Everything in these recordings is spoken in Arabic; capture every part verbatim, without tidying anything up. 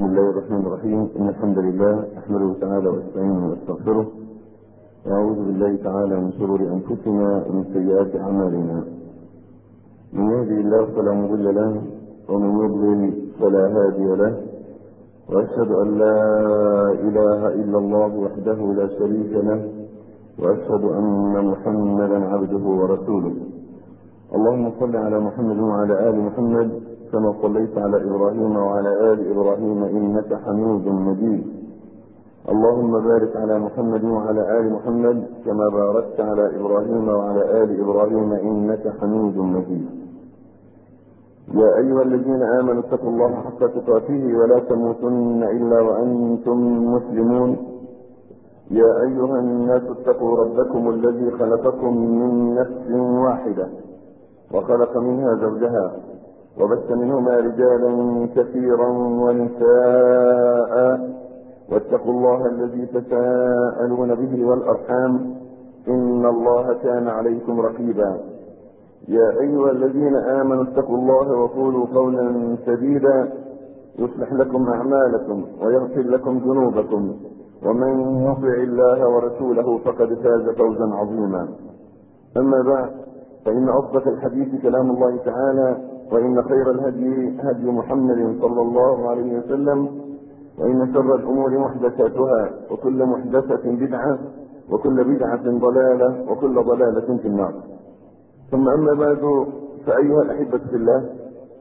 الله الرحمن الرحيم. إن الحمد لله نحمده تعالى ونستعينه ونستغفره، ونعوذ بالله تعالى من شرور أنفسنا ومن سيئات أعمالنا. من يهدي الله فلا مضل له، ومن يضلل فلا هادي له، وأشهد أن لا إله إلا الله وحده لا شريك له، وأشهد أن محمدا عبده ورسوله. اللهم صل على محمد وعلى آل محمد كما صليت على إبراهيم وعلى آل إبراهيم إنك حميد مجيد. اللهم بارك على محمد وعلى آل محمد كما باركت على إبراهيم وعلى آل إبراهيم إنك حميد مجيد. يا أيها الذين آمنوا اتقوا الله حق تقاته ولا تموتن إلا وأنتم مسلمون. يا أيها الناس اتقوا ربكم الذي خلقكم من نفس واحدة وخلق منها زوجها وبث منهما رجالا كثيرا ونساء، واتقوا الله الذي تساءلون به والأرحام إن الله كان عليكم رقيبا. يا أيها الذين آمنوا اتقوا الله وقولوا قولا سديدا يصلح لكم أعمالكم ويغفر لكم ذنوبكم، ومن يطع الله ورسوله فقد فاز فوزا عظيما. أما بعد، فإن أصدق الحديث كلام الله تعالى، وإن خير الهدي هدي محمد صلى الله عليه وسلم، وإن شر الأمور محدثاتها، وكل محدثة بدعة، وكل بدعة ضلالة، وكل ضلالة في النار. ثم أما بعد، فأيها الأحبة في الله،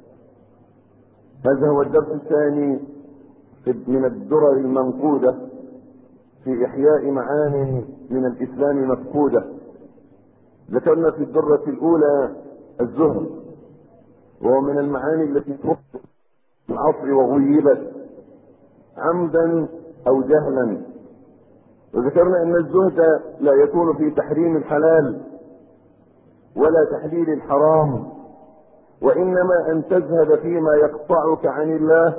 هذا هو الدرس الثاني من الدرر المنقودة في إحياء معاني من الإسلام مفقودة. ذكرنا في الدرة الأولى الزهد، وهو من المعاني التي فقدت في العصر وغيبت عمدا أو جهلا. وذكرنا أن الزهد لا يكون في تحريم الحلال ولا تحليل الحرام، وإنما أن تزهد فيما يقطعك عن الله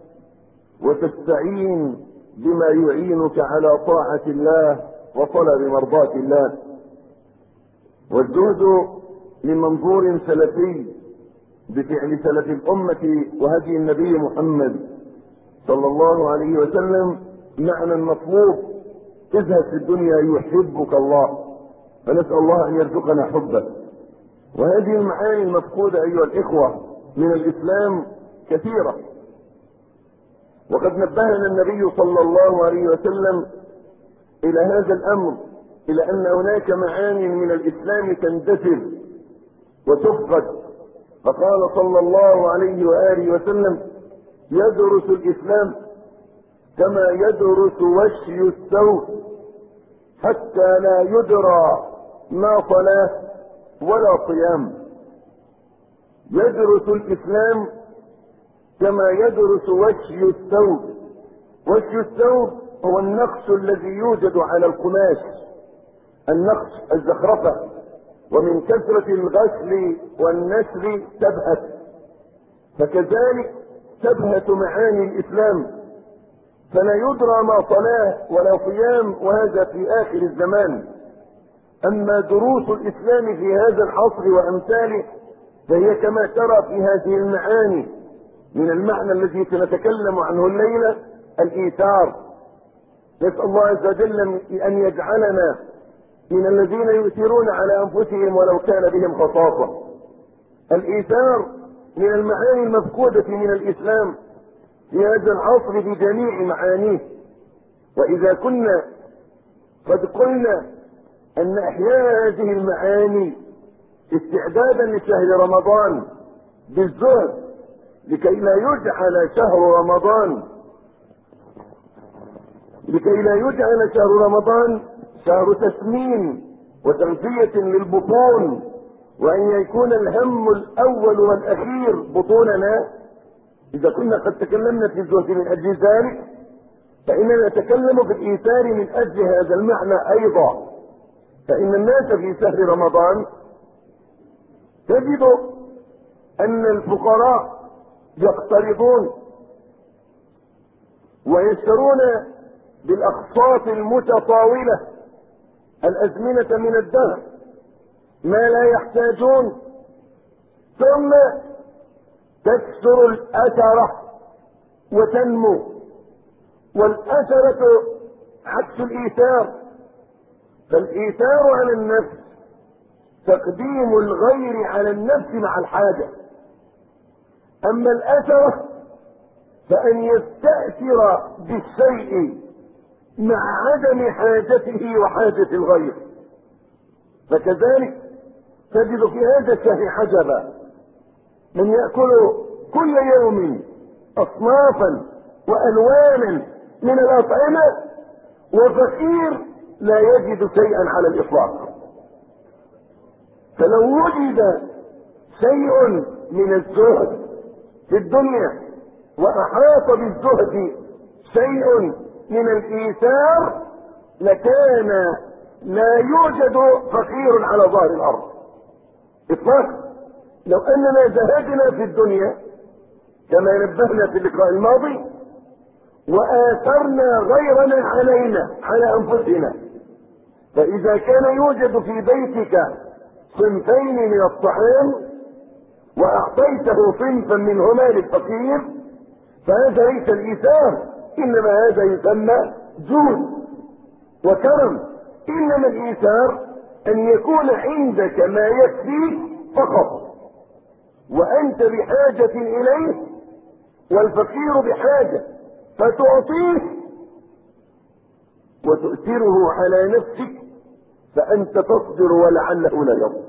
وتستعين بما يعينك على طاعة الله وطلب مرضاة الله. والزهد من منظور سلفي بفعل سلف الأمة وهدي النبي محمد صلى الله عليه وسلم معنى مطلوب. تزهد في الدنيا يحبك الله، فنسأل الله أن يرزقنا حبه. وهذه المعاني المفقودة أيها الإخوة من الإسلام كثيرة، وقد نبهنا النبي صلى الله عليه وسلم إلى هذا الأمر، إلى أن هناك معاني من الإسلام تندثر وتفقد. فقال صلى الله عليه وآله وسلم: يدرس الإسلام كما يدرس وشي الثوب، حتى لا يدرى ما صلاة ولا صيام. يدرس الإسلام كما يدرس وشي الثوب. وشي الثوب هو النقش الذي يوجد على القماش، النقش الزخرفة، ومن كثرة الغسل والنسل تبهت. فكذلك تبهت معاني الإسلام، فلا يدرى ما صلاة ولا صيام، وهذا في آخر الزمان. أما دروس الإسلام في هذا العصر وأمثاله فهي كما ترى في هذه المعاني. من المعنى الذي سنتكلم عنه الليلة الإيثار. نسأل الله عز وجل أن يجعلنا من الذين يؤثرون على أنفسهم ولو كان بهم خصاصة. الإيثار من المعاني المفقودة من الإسلام في هذا العصر بجميع معانيه. وإذا كنا قد قلنا أن إحياء هذه المعاني استعدادا لشهر رمضان بالزهد، لكي لا يجعل شهر رمضان لكي لا يجعل شهر رمضان شهر تسمين وتغذية للبطون، وأن يكون الهم الأول والأخير بطوننا. إذا كنا قد تكلمنا في الزهد من أجل ذلك، فإننا نتكلم في الإيثار من أجل هذا المعنى أيضا. فإن الناس في شهر رمضان تجد أن الفقراء يقترضون ويشترون بالأقساط المتطاولة الأزمنة من الدهر ما لا يحتاجون، ثم تكثر الأثرة وتنمو والأثرة عكس الإيثار، فالإيثار على النفس تقديم الغير على النفس مع الحاجة، أما الأثرة فأن يستأثر بالشيء مع عدم حاجته وحاجة الغير. فكذلك تجد في هذا الشهر حجبا من يأكل كل يوم أصنافا وألوانا من الأطعمة، وفقير لا يجد شيئا على الإطلاق. فلو وجد شيء من الزهد في الدنيا وأحاط بالزهد شيء من الإيثار لكان لا يوجد فقير على ظهر الأرض إطلاقا. لو أننا زهدنا في الدنيا كما نبهنا في اللقاء الماضي وآثرنا غيرنا علينا على أنفسنا، فإذا كان يوجد في بيتك صنفين من الطعام وأعطيته صنفا منهما للفقير فهذا ليس الإيثار، إنما هذا يسمى جود وكرم. إنما الإيثار أن يكون عندك ما يكفي فقط وأنت بحاجة إليه والفقير بحاجة، فتعطيه وتؤثره على نفسك فأنت تصبر ولعله لا يصبر.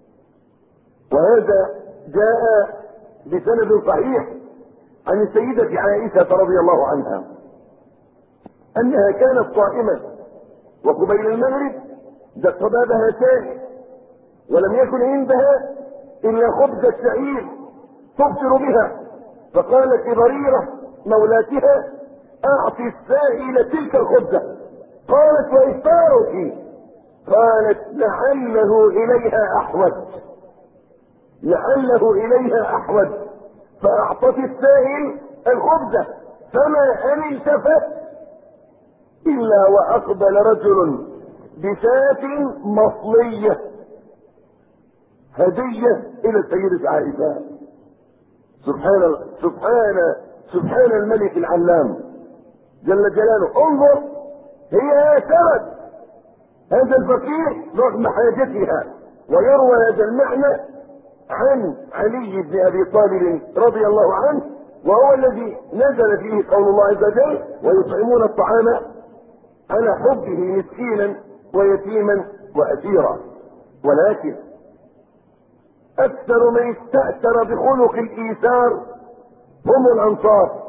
وهذا جاء بسند صحيح عن السيدة عائشة رضي الله عنها أنها كانت صائمة وقبيل المغرب دق بابها شاي ولم يكن عندها إلا خبز الشعير تبصر بها، فقالت لبريرة مولاتها أعطي السائل تلك الخبزة. قالت وإفطارك؟ قالت لعله إليها أحوج، لعله إليها أحوج. فأعطت السائل الخبزة فما أن التفت إلا وأقبل رجل بشاة مصلية هدية إلى السيدة عائشة. سبحان سبحان سبحان الملك العلام جل جلاله. انظر، هي آثرت هذا الفقير رغم حاجتها. ويروى هذا المعنى عن علي بن أبي طالب رضي الله عنه، وهو الذي نزل فيه قول الله عز وجل ويطعمون الطعام على حبه مسكينا ويتيما وأسيرا. ولكن أكثر من استأثر بخلق الإيثار هم الأنصار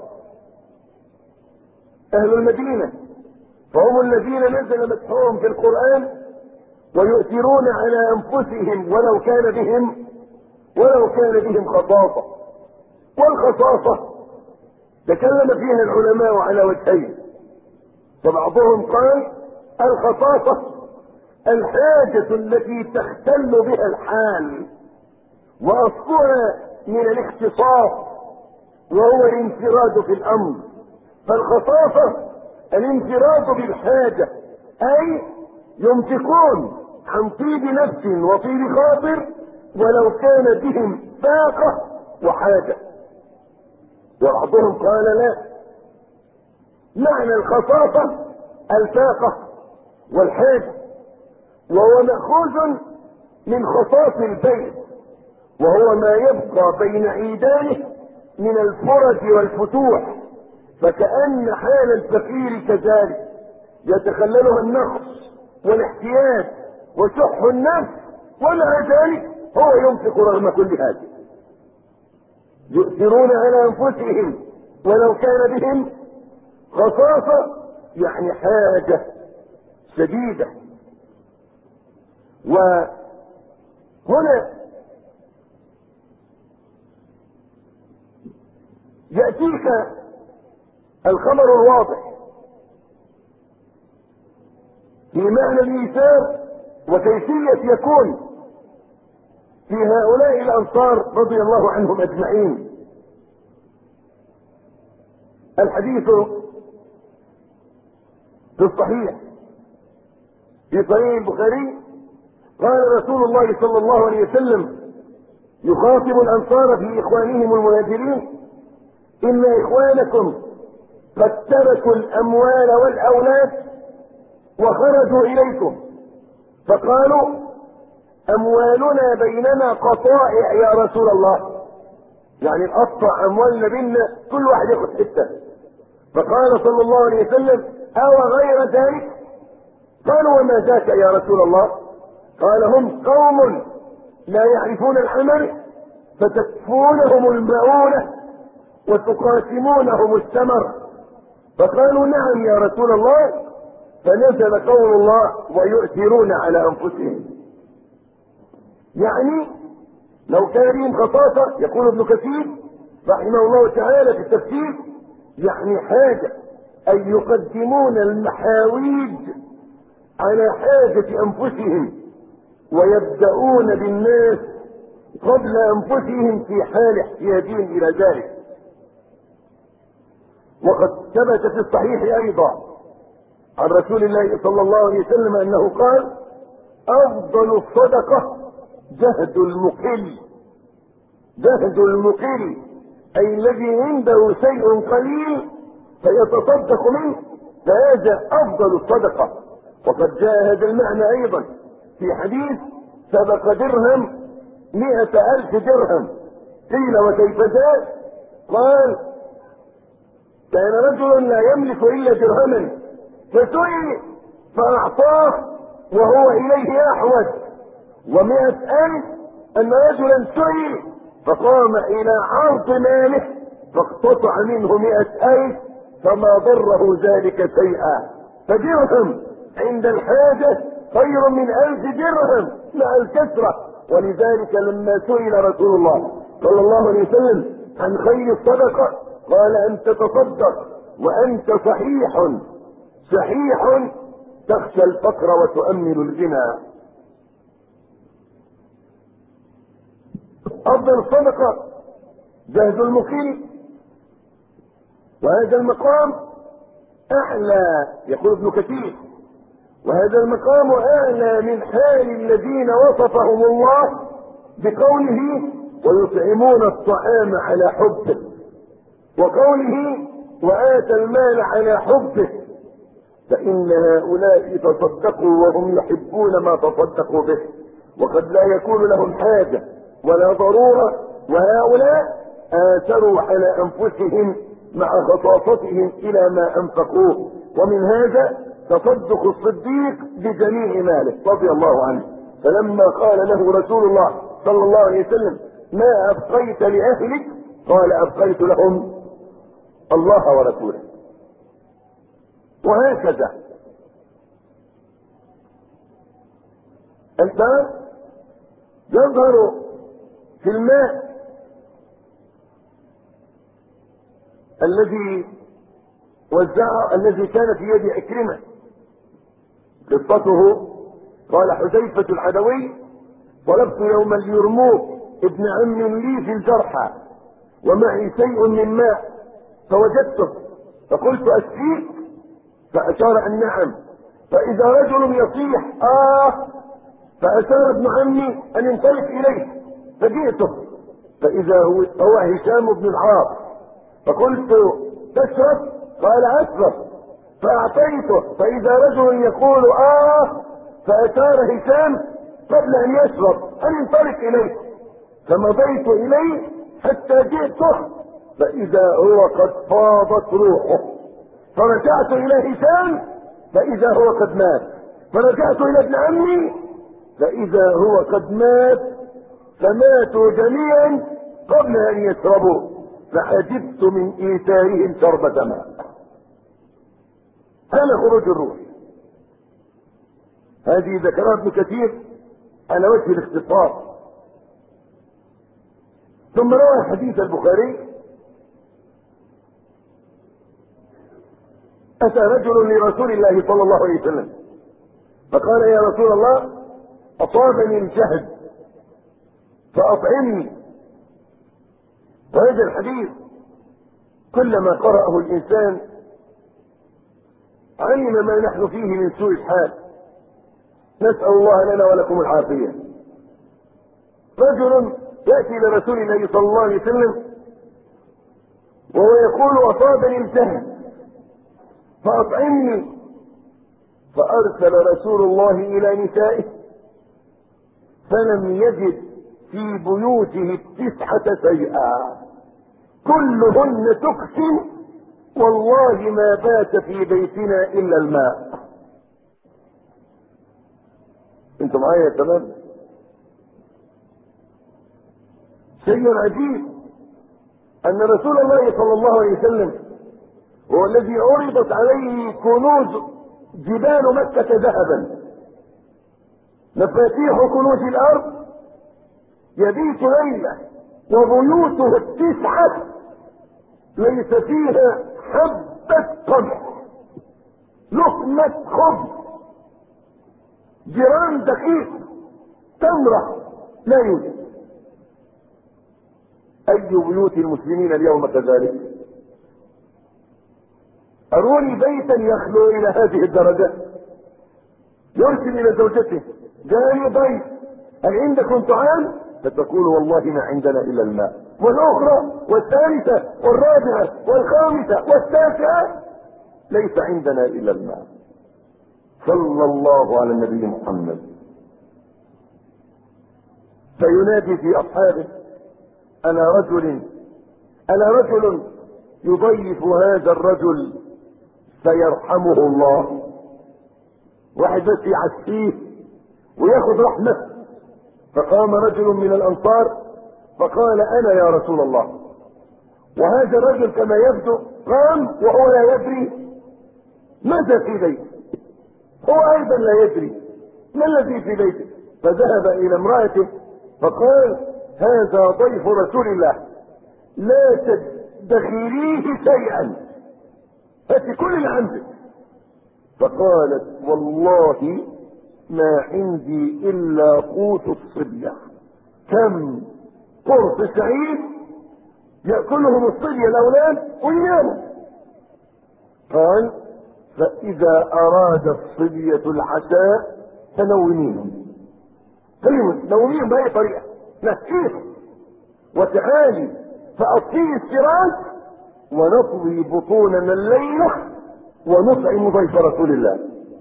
أهل المدينة، فهم الذين نزل مدحهم في القرآن ويؤثرون على أنفسهم ولو كان بهم ولو كان بهم خصاصة. والخصاصة تكلم فيها العلماء على وجهين، فبعضهم قال الخصاصة الحاجة التي تختل بها الحال وأصلها من الاختصاص وهو الانفراد في الأمر. فالخصاصة الانفراد بالحاجة، أي يمسكون عن طيب نفس وطيب خاطر ولو كان بهم فاقة وحاجة. وبعضهم قال لا، معنى الخصاصة الفاقة والحاجة، وهو مأخوذ من خصاص البيت وهو ما يبقى بين عيدانه من الفرج والفتوح. فكأن حال الفقير كذلك يتخللها النقص والاحتياج وشح النفس، ومع ذلك هو ينفق رغم كل هذا. يؤثرون على أنفسهم ولو كان بهم خصاصة، يعني حاجة شديدة. وهنا يأتيك الخبر الواضح في معنى الإيثار وكيفية يكون في هؤلاء الأنصار رضي الله عنهم أجمعين. الحديث في الصحيح في صحيح البخاري قال رسول الله صلى الله عليه وسلم يخاطب الأنصار في إخوانهم المهاجرين: إن إخوانكم قد تركوا الاموال والاولاد وخرجوا اليكم، فقالوا اموالنا بيننا قطائع يا رسول الله، يعني نقطع اموالنا بيننا كل واحد ياخد حته. فقال صلى الله عليه وسلم او غير ذلك؟ قالوا وما ذاك يا رسول الله؟ قال هم قوم لا يعرفون العمل فتكفونهم المؤونة وتقاسمونهم الثمر. فقالوا نعم يا رسول الله، فنزل قول الله ويؤثرون على انفسهم. يعني لو كان بهم خصاصة، يقول ابن كثير رحمه الله تعالى في التفسير، يعني حاجة ان يقدمون المحاويج على حاجة انفسهم ويبدأون بالناس قبل انفسهم في حال احتياجهم الى ذلك. وقد ثبت في الصحيح ايضا عن رسول الله صلى الله عليه وسلم انه قال افضل الصدقة جهد المقل. جهد المقل اي الذي عنده شيء قليل فيتصدق منه، فهذا افضل الصدقة. وقد جاء هذا المعنى ايضا في حديث سبق درهم مئة الف درهم. قيل وكيف ذاك؟ قال كان رجل لا يملك الا درهما فسئل فاعطاه وهو اليه احوج، ومئة الف ان رجلا سئل فقام الى عرض ماله فاقتطع منه مئة الف فما ضره ذلك شيئا. فدرهم عند الحاجة خير من الف درهم مع الكثرة. ولذلك لما سئل رسول الله صلى الله عليه وسلم عن خير الصدقة قال ان تتصدق وانت صحيح صحيح تخشى الفقر وتؤمن الغنى. افضل الصدقة جهد المقيم، وهذا المقام اعلى، يقول ابن كثير، وهذا المقام اعلى من حال الذين وصفهم الله بقوله ويطعمون الطعام على حبه، وقوله وآتى المال على حبه، فإن هؤلاء تصدقوا وهم يحبون ما تصدقوا به، وقد لا يكون لهم حاجة ولا ضرورة، وهؤلاء آثروا على أنفسهم مع خصاصتهم إلى ما أنفقوه. ومن هذا تصدق الصديق بجميع ماله رضي الله عنه، فلما قال له رسول الله صلى الله عليه وسلم ما أبقيت لأهلك؟ قال أبقيت لهم الله ورسوله. وهكذا الباب يظهر في الماء الذي وزع الذي كان في يد عكرمة. قصته قال حذيفة العدوي طلبت يوما اليرموك ابن عم لي في الجرحى ومعي شيء من ماء فوجدته فقلت اسقيك فاشار ان نعم، فاذا رجل يصيح اه فاشار ابن عمي ان ينطلق اليه فجئته فاذا هو, هو هشام بن العاص فقلت تشرب؟ قال اشرب، فاعطيته فاذا رجل يقول اه فاشار هشام قبل ان يشرب ان ينطلق اليه فمضيت اليه حتى جئته فاذا هو قد فاضت روحه، فرجعت الى هشام فاذا هو قد مات، فرجعت الى ابن عمي فاذا هو قد مات، فماتوا جميعا قبل ان يشربوا، فعجبت من ايثارهم شربة ماء. هذا خروج الروح. هذه ذكرها ابن كثير على وجه الاختصار. ثم روى حديث البخاري اتى رجل لرسول الله صلى الله عليه وسلم فقال يا رسول الله اصابني الجهد فاطعمني. وهذا الحديث كلما قرأه الانسان علم ما نحن فيه من سوء الحال، نسأل الله لنا ولكم العافية. رجل يأتي لرسول الله صلى الله عليه وسلم وهو يقول اصابني الجهد فأطعمني. فأرسل رسول الله إلى نسائه فلم يجد في بيوته التسعة شيئا، كلهن تقسم والله ما بات في بيتنا إلا الماء. انتم معايا يا شباب؟ شيء عجيب أن رسول الله صلى الله عليه وسلم هو الذي عرضت عليه كنوز جبال مكة ذهبا، مفاتيح كنوز الأرض، يبيت ليلة وبيوته التسعة ليس فيها حبة قمح، لقمة خبز، جيران دقيق، تمرة لا يوجد. أي بيوت المسلمين اليوم كذلك؟ أروني بيتا يخلو إلى هذه الدرجة. يرسل إلى زوجته: جاءني ضيف، هل عندكم طعام؟ فتقول: والله ما عندنا إلا الماء. والأخرى والثالثة والرابعة والخامسة والتاسعة: ليس عندنا إلا الماء. صلى الله على النبي محمد. فينادي في أصحابه: أنا رجل أنا رجل يضيف هذا الرجل فيرحمه الله. واحد بس يعسيه وياخذ رحمة. فقام رجل من الأنصار فقال: أنا يا رسول الله. وهذا الرجل كما يبدو قام وهو لا يدري ماذا في بيته، هو أيضا لا يدري ما الذي في بيته. فذهب إلى امرأته فقال: هذا ضيف رسول الله، لا تدخليه شيئا، هاتي كل اللي عندك. فقالت: والله ما عندي الا قوت الصبية، كم قرص سعيد يأكلهم الصبية الاولاد ويناموا. قال: فاذا اراد الصبية العشاء فنوميهم، نوميهم بأي طريقة، نسكيهم وتعالي فأطفئي السراج ونطوي بطوننا الليلة ونطعم ضيف رسول الله.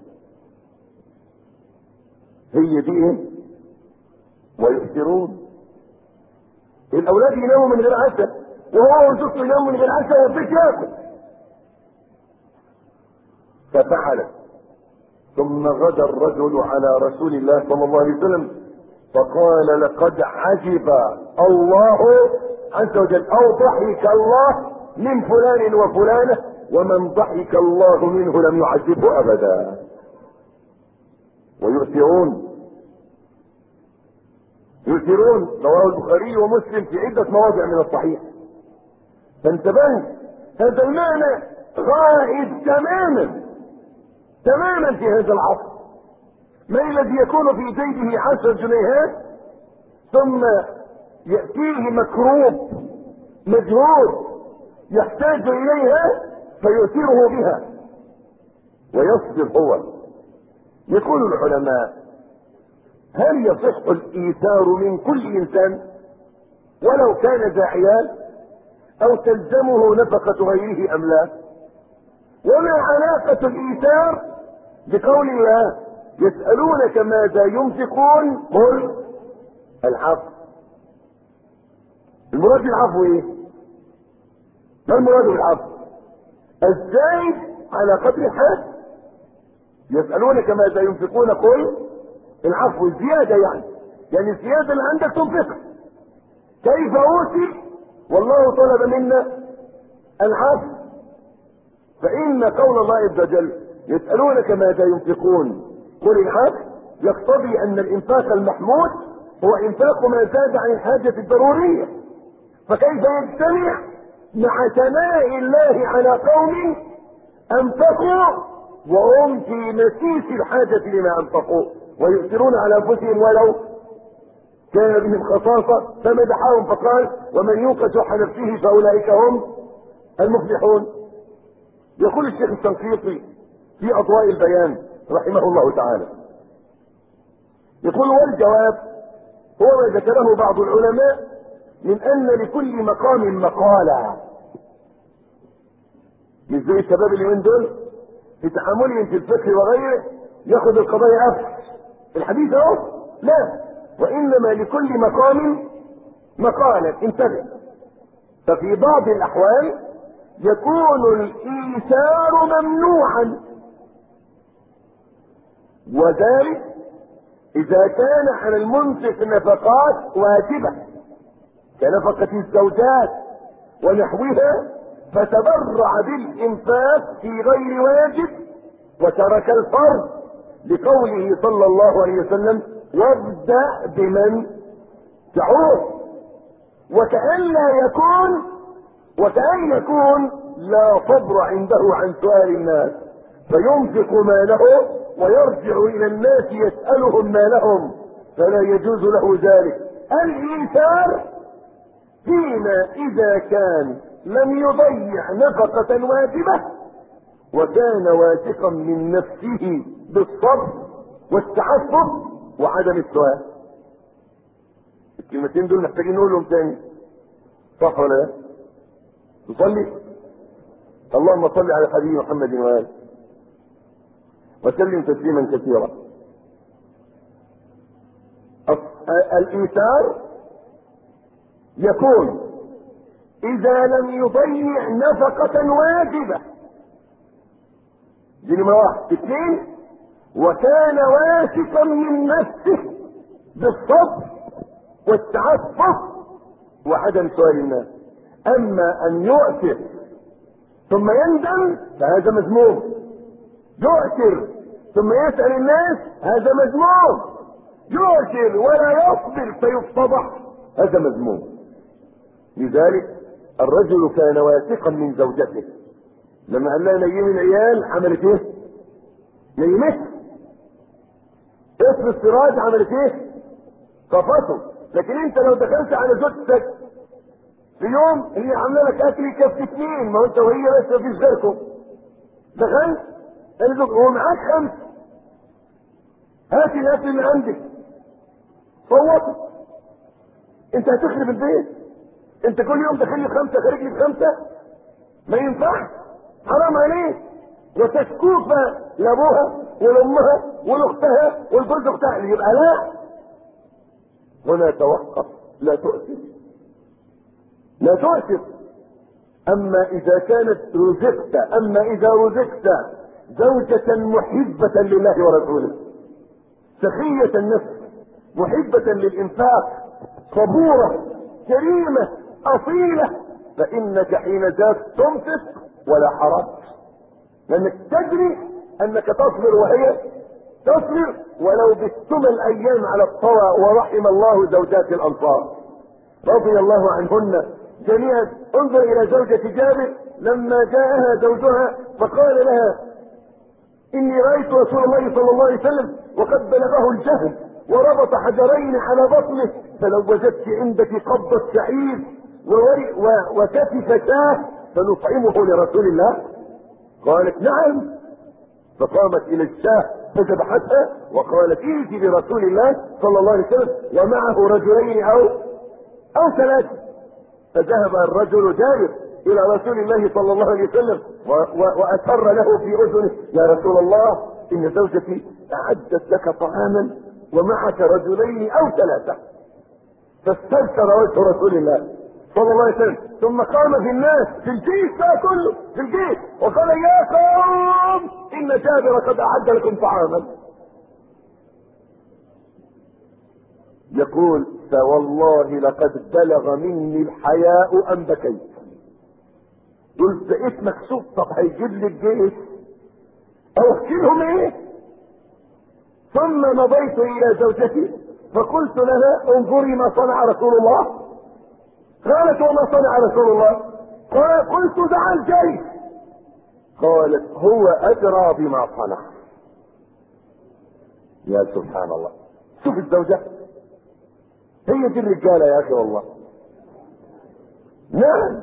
هي دي ايه؟ ويؤثرون. الاولاد يناموا من غير عشاء وهو وزوجته يناموا من غير عشاء والبيت ياكل. ففعلت. ثم غدا الرجل على رسول الله صلى الله عليه وسلم فقال: لقد عجب الله عز وجل او ضحك الله من فلان وفلانة، ومن ضحك الله منه لم يعذبه ابدا. ويؤثرون يؤثرون رواه البخاري ومسلم في عدة مواضع من الصحيح. فانتبهت، هذا المعنى غائب تماما تماما في هذا العصر. ما الذي يكون في جيبه عشر جنيهات ثم يأتيه مكروب مجهول يحتاج إليها فيؤثره بها ويصبر هو. يقول العلماء: هل يصح الإيثار من كل إنسان ولو كان ذا عيال، أو تلزمه نفقة غيره أم لا؟ وما علاقة الإيثار بقول الله: يسألونك ماذا ينفقون قل العفو؟ المراد بالعفو ايه؟ ما المراد بالعفو؟ الزايد على قدر الحاجة. يسألونك ماذا ينفقون قل العفو، الزيادة يعني يعني الزيادة اللي عندك تنفقها. كيف أوتي؟ والله طلب منا العفو. فإن قول الله عز وجل: يسألونك ماذا ينفقون قل العفو، يقتضي أن الإنفاق المحمود هو إنفاق ما زاد عن الحاجة الضرورية. فكيف يجتمع مع ثناء الله على قوم أنفقوا وهم في مسيس الحاجة لما أنفقوا ويؤثرون على أنفسهم ولو كان بهم خصاصة، فمدحهم فقال: ومن يوق شح نفسه فأولئك هم المفلحون. يقول الشيخ الشنقيطي في أضواء البيان رحمه الله تعالى، يقول: والجواب هو ما ذكره بعض العلماء من أن لكل مقام مقالة. مش زي الشباب اللي من دول في تعاملهم في الفقه وغيره ياخذ القضايا أفس الحديث اهو، لا، وإنما لكل مقام مقالا. انتبه. ففي بعض الأحوال يكون الإيثار ممنوعا، وذلك إذا كان على المنفق نفقات واجبة كنفقة الزوجات ونحوها، فتبرع بالإنفاق في غير واجب وترك الفرض، لقوله صلى الله عليه وسلم: وابدأ بمن تعود. وكأن لا يكون وكأن يكون لا صبر عنده عن سؤال الناس، فينفق ماله ويرجع إلى الناس يسألهم مالهم، فلا يجوز له ذلك. الإيثار فيما إذا كان لم يضيع نفقة واجبة وكان واثقا من نفسه بالصبر والتعفف وعدم السؤال. الكلمتين دول محتاجين نقولهم تاني، صح ولا لا؟ تصلي اللهم صل على حبيبي محمد وآله وسلم تسليما كثيرا. الإيثار يكون إذا لم يضيع نفقة واجبة، دي نمرة واحد. اثنين، وكان واثقا من نفسه بالصبر والتعفف وعدم سؤال الناس. أما أن يؤثر ثم يندم فهذا مذموم، يؤثر ثم يسأل الناس هذا مذموم، يؤثر ولا يصبر فيفتضح هذا مذموم. لذلك الرجل كان واثقا من زوجته، لما قال لها نيم العيال عملت ايه؟ نيمته. اطفي السراج عملت ايه؟ طفته. لكن انت لو دخلت على زوجتك في يوم هي عامله لك اكل يكفي اثنين، ما هو انت وهي بس مفيش غيركم، دخلت قال هو معاك خمسه، هات الاكل اللي عندك، صوت، انت هتخرب البيت. انت كل يوم داخل لي خمسه خارج لي خمسه، ما ينفعش، حرام عليك. وتشكوف لابوها ولامها ولاختها والجوز اختها، يبقى لا، هنا توقف، لا تؤثر لا تؤثر. اما اذا كانت رزقت اما اذا رزقت زوجة محبة لله ورسوله، سخية النفس، محبة للانفاق، صبورة، كريمة، اصيلة، فانك حين ذاك تنفق ولا حرج، لانك تدري انك تصبر وهي تصبر، ولو بالثمن الايام على الطوى. ورحم الله زوجات الانصار رضي الله عنهن جميعا. انظر الى زوجة جابر لما جاءها زوجها فقال لها: اني رايت رسول الله صلى الله عليه وسلم وقد بلغه الجهل وربط حجرين على بطنه، فلو وجدت عندك قبضة شعير وكتف شاه فنطعمه لرسول الله. قالت: نعم. فقامت الى الشاه فذبحتها وقالت: ائتي برسول الله صلى الله عليه وسلم ومعه رجلين او او ثلاثه. فذهب الرجل جابر الى رسول الله صلى الله عليه وسلم واسر له في اذنه: يا رسول الله، ان زوجتي اعدت لك طعاما ومعك رجلين او ثلاثه. فاستبشر وجه رسول الله صلى الله عليه وسلم، ثم قام في الناس في الجيش بقى كله في الجيش وقال: يا قوم، ان جابر قد اعد لكم طعاما. يقول: فوالله لقد بلغ مني الحياء ام بكيت. قلت: بقيت مكسوف، طب هيجيب لي الجيش او احكي لهم ايه؟ ثم مضيت الى زوجتي فقلت لها: انظري ما صنع رسول الله. قالت: وما صنع رسول الله؟ قال: قلت: دعا الجيش. قالت: هو ادرى بما صنع. يا سبحان الله، شوف الزوجة، هي دي الرجالة يا اخي والله. نعم،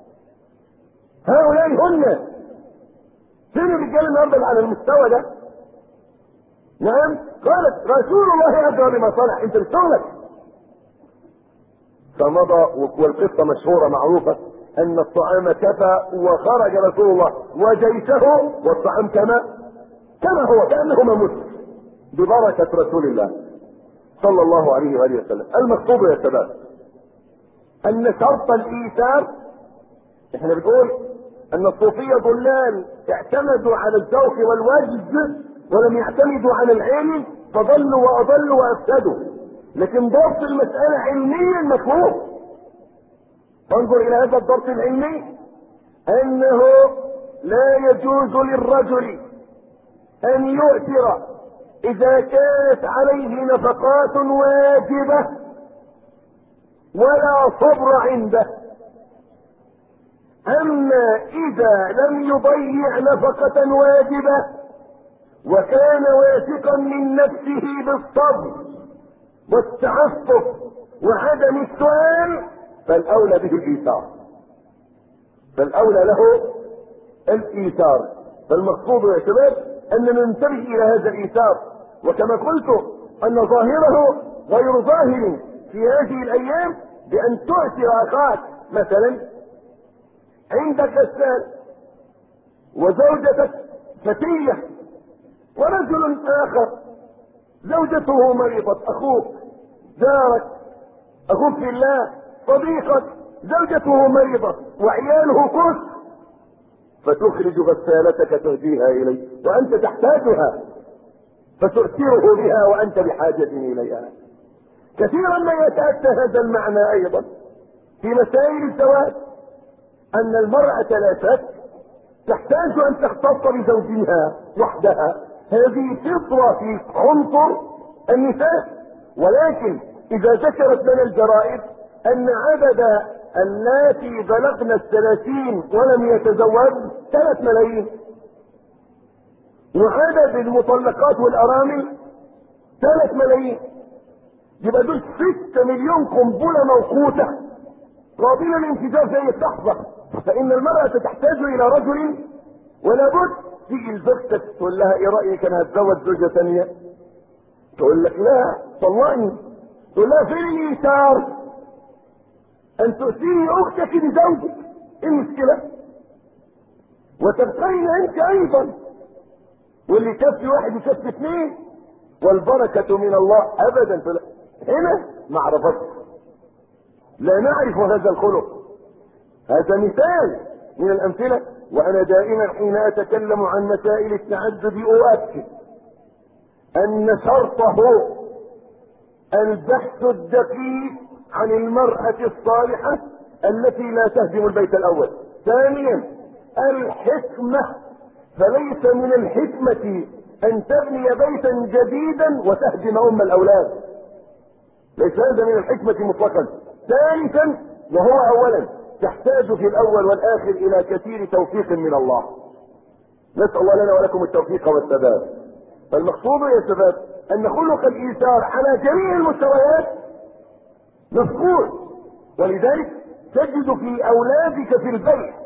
هؤلاء هن. فين الرجال النهارده على المستوى ده؟ نعم. قالت: رسول الله ادرى بما صنع، انت بتشغلك. فمضى، والقصه مشهوره معروفه، ان الطعام كفى وخرج رسول الله وجيشه والطعام كما كما هو كانهما مسلم ببركه رسول الله صلى الله عليه واله وسلم. المقصود يا شباب ان شرط الايثار، احنا بنقول ان الصوفيه ضلال اعتمدوا على الذوق والوجد ولم يعتمدوا على العلم فضلوا واضلوا وافسدوا، لكن ضبط المساله علميا مفهوم. انظر الى هذا الضبط العلمي انه لا يجوز للرجل ان يؤثر اذا كانت عليه نفقات واجبه ولا صبر عنده، اما اذا لم يضيع نفقة واجبة وكان واثقا من نفسه بالصبر والتعفف وعدم السؤال فالاولى به الايثار، فالاولى له الايثار. فالمقصود يا شباب ان ننتبه الى هذا الايثار، وكما قلت ان ظاهره غير ظاهر في هذه الايام بان تؤثر اخاك. مثلا عندك غسال وزوجتك فتية ورجل اخر زوجته مريضة، اخوك جارك اخوك في الله صديقك زوجته مريضة وعياله كس، فتخرج غسالتك تهديها اليه وانت تحتاجها فتؤثره بها وانت بحاجة اليها. كثيرا ما يتأتى هذا المعنى ايضا في مسائل الزواج، ان المرأة لا شك تحتاج ان تختص بزوجها وحدها، هذه فطرة في عنصر النساء. ولكن اذا ذكرت لنا الجرائد ان عدد اللاتي بلغن الثلاثين ولم يتزوجن ثلاث ملايين، وعدد المطلقات والارامل ثلاث ملايين، يبقى دول ستة مليون قنبلة موقوتة قابلة للانفجار في اللحظة. فان المرأة تحتاج الى رجل، ولا بد تيجي لزوجتك تقول لها ايه رايك انا هتزوج زوجة ثانية؟ تقول لك لا طلقني. تقول لها فين الايثار؟ ان تؤثري اختك بزوجك، ايه المشكلة؟ وتبقين انت ايضا، واللي يكفي واحد يكفي اثنين والبركة من الله ابدا. هنا ما عرفتش، لا نعرف هذا الخلق. هذا مثال من الامثلة. وانا دائما حين اتكلم عن مسائل التعدد اؤكد ان شرطه البحث الدقيق عن المرأة الصالحة التي لا تهدم البيت الاول. ثانيا الحكمة، فليس من الحكمة ان تبني بيتا جديدا وتهدم ام الاولاد، ليس هذا من الحكمة مطلقا. ثالثا وهو اولا تحتاج في الاول والاخر الى كثير توفيق من الله، نسأل الله لنا ولكم التوفيق والسداد. فالمقصود يا شباب ان خلق الايثار على جميع المستويات مفقود، ولذلك تجد في اولادك في البيت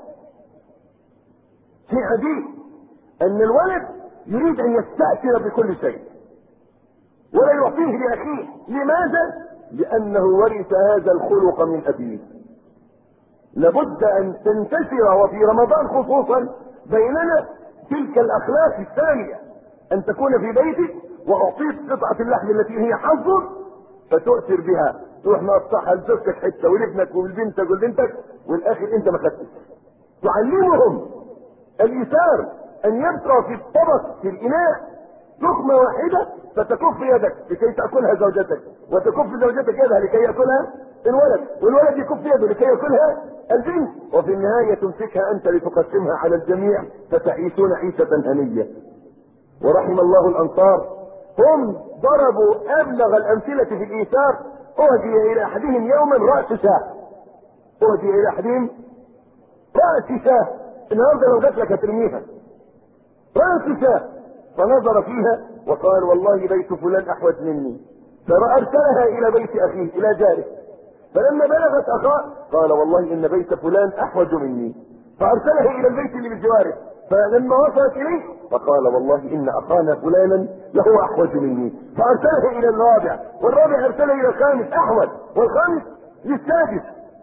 شيء عجيب، ان الولد يريد ان يستأثر بكل شيء ولا يعطيه لاخيه. لماذا؟ لانه ورث هذا الخلق من ابيه. لابد ان تنتشر وفي رمضان خصوصا بيننا تلك الاخلاق الثانية، ان تكون في بيتك واعطيك قطعة اللحم التي هي حظك فتؤثر بها، تروح مقطعها لزوجتك حتة ولابنك ولبنتك ولبنتك والاخر انت ما خدتش. تعلمهم الايثار، ان يبقى في الطبق في الاناء لقمة واحدة فتكف يدك لكي تأكلها زوجتك، وتكف زوجتك يدها لكي يأكلها الولد، والولد يكف يده لكي يأكلها البنت، وفي النهاية تمسكها انت لتقسمها على الجميع فتعيشون عيشة هنية. ورحم الله الانصار، هم ضربوا ابلغ الامثلة في الايثار. اهدي الى احدهم يوما رأس شاه، اهدي الى احدهم رأس شاه، النهارده لو جات لك هترميها رأس شاه. فنظر فيها وقال والله بيت فلان احوج مني، فارسلها الى بيت اخيه الى جاره، فلما بلغت اخاه قال والله ان بيت فلان احوج مني، فارسلها الى البيت اللي بجواره، فلما وصلت اليه فقال والله ان اخانا فلانا له احوج مني، فارسلها الى الرابع، والرابع ارسلها الى الخامس احوج، والخامس للسادس،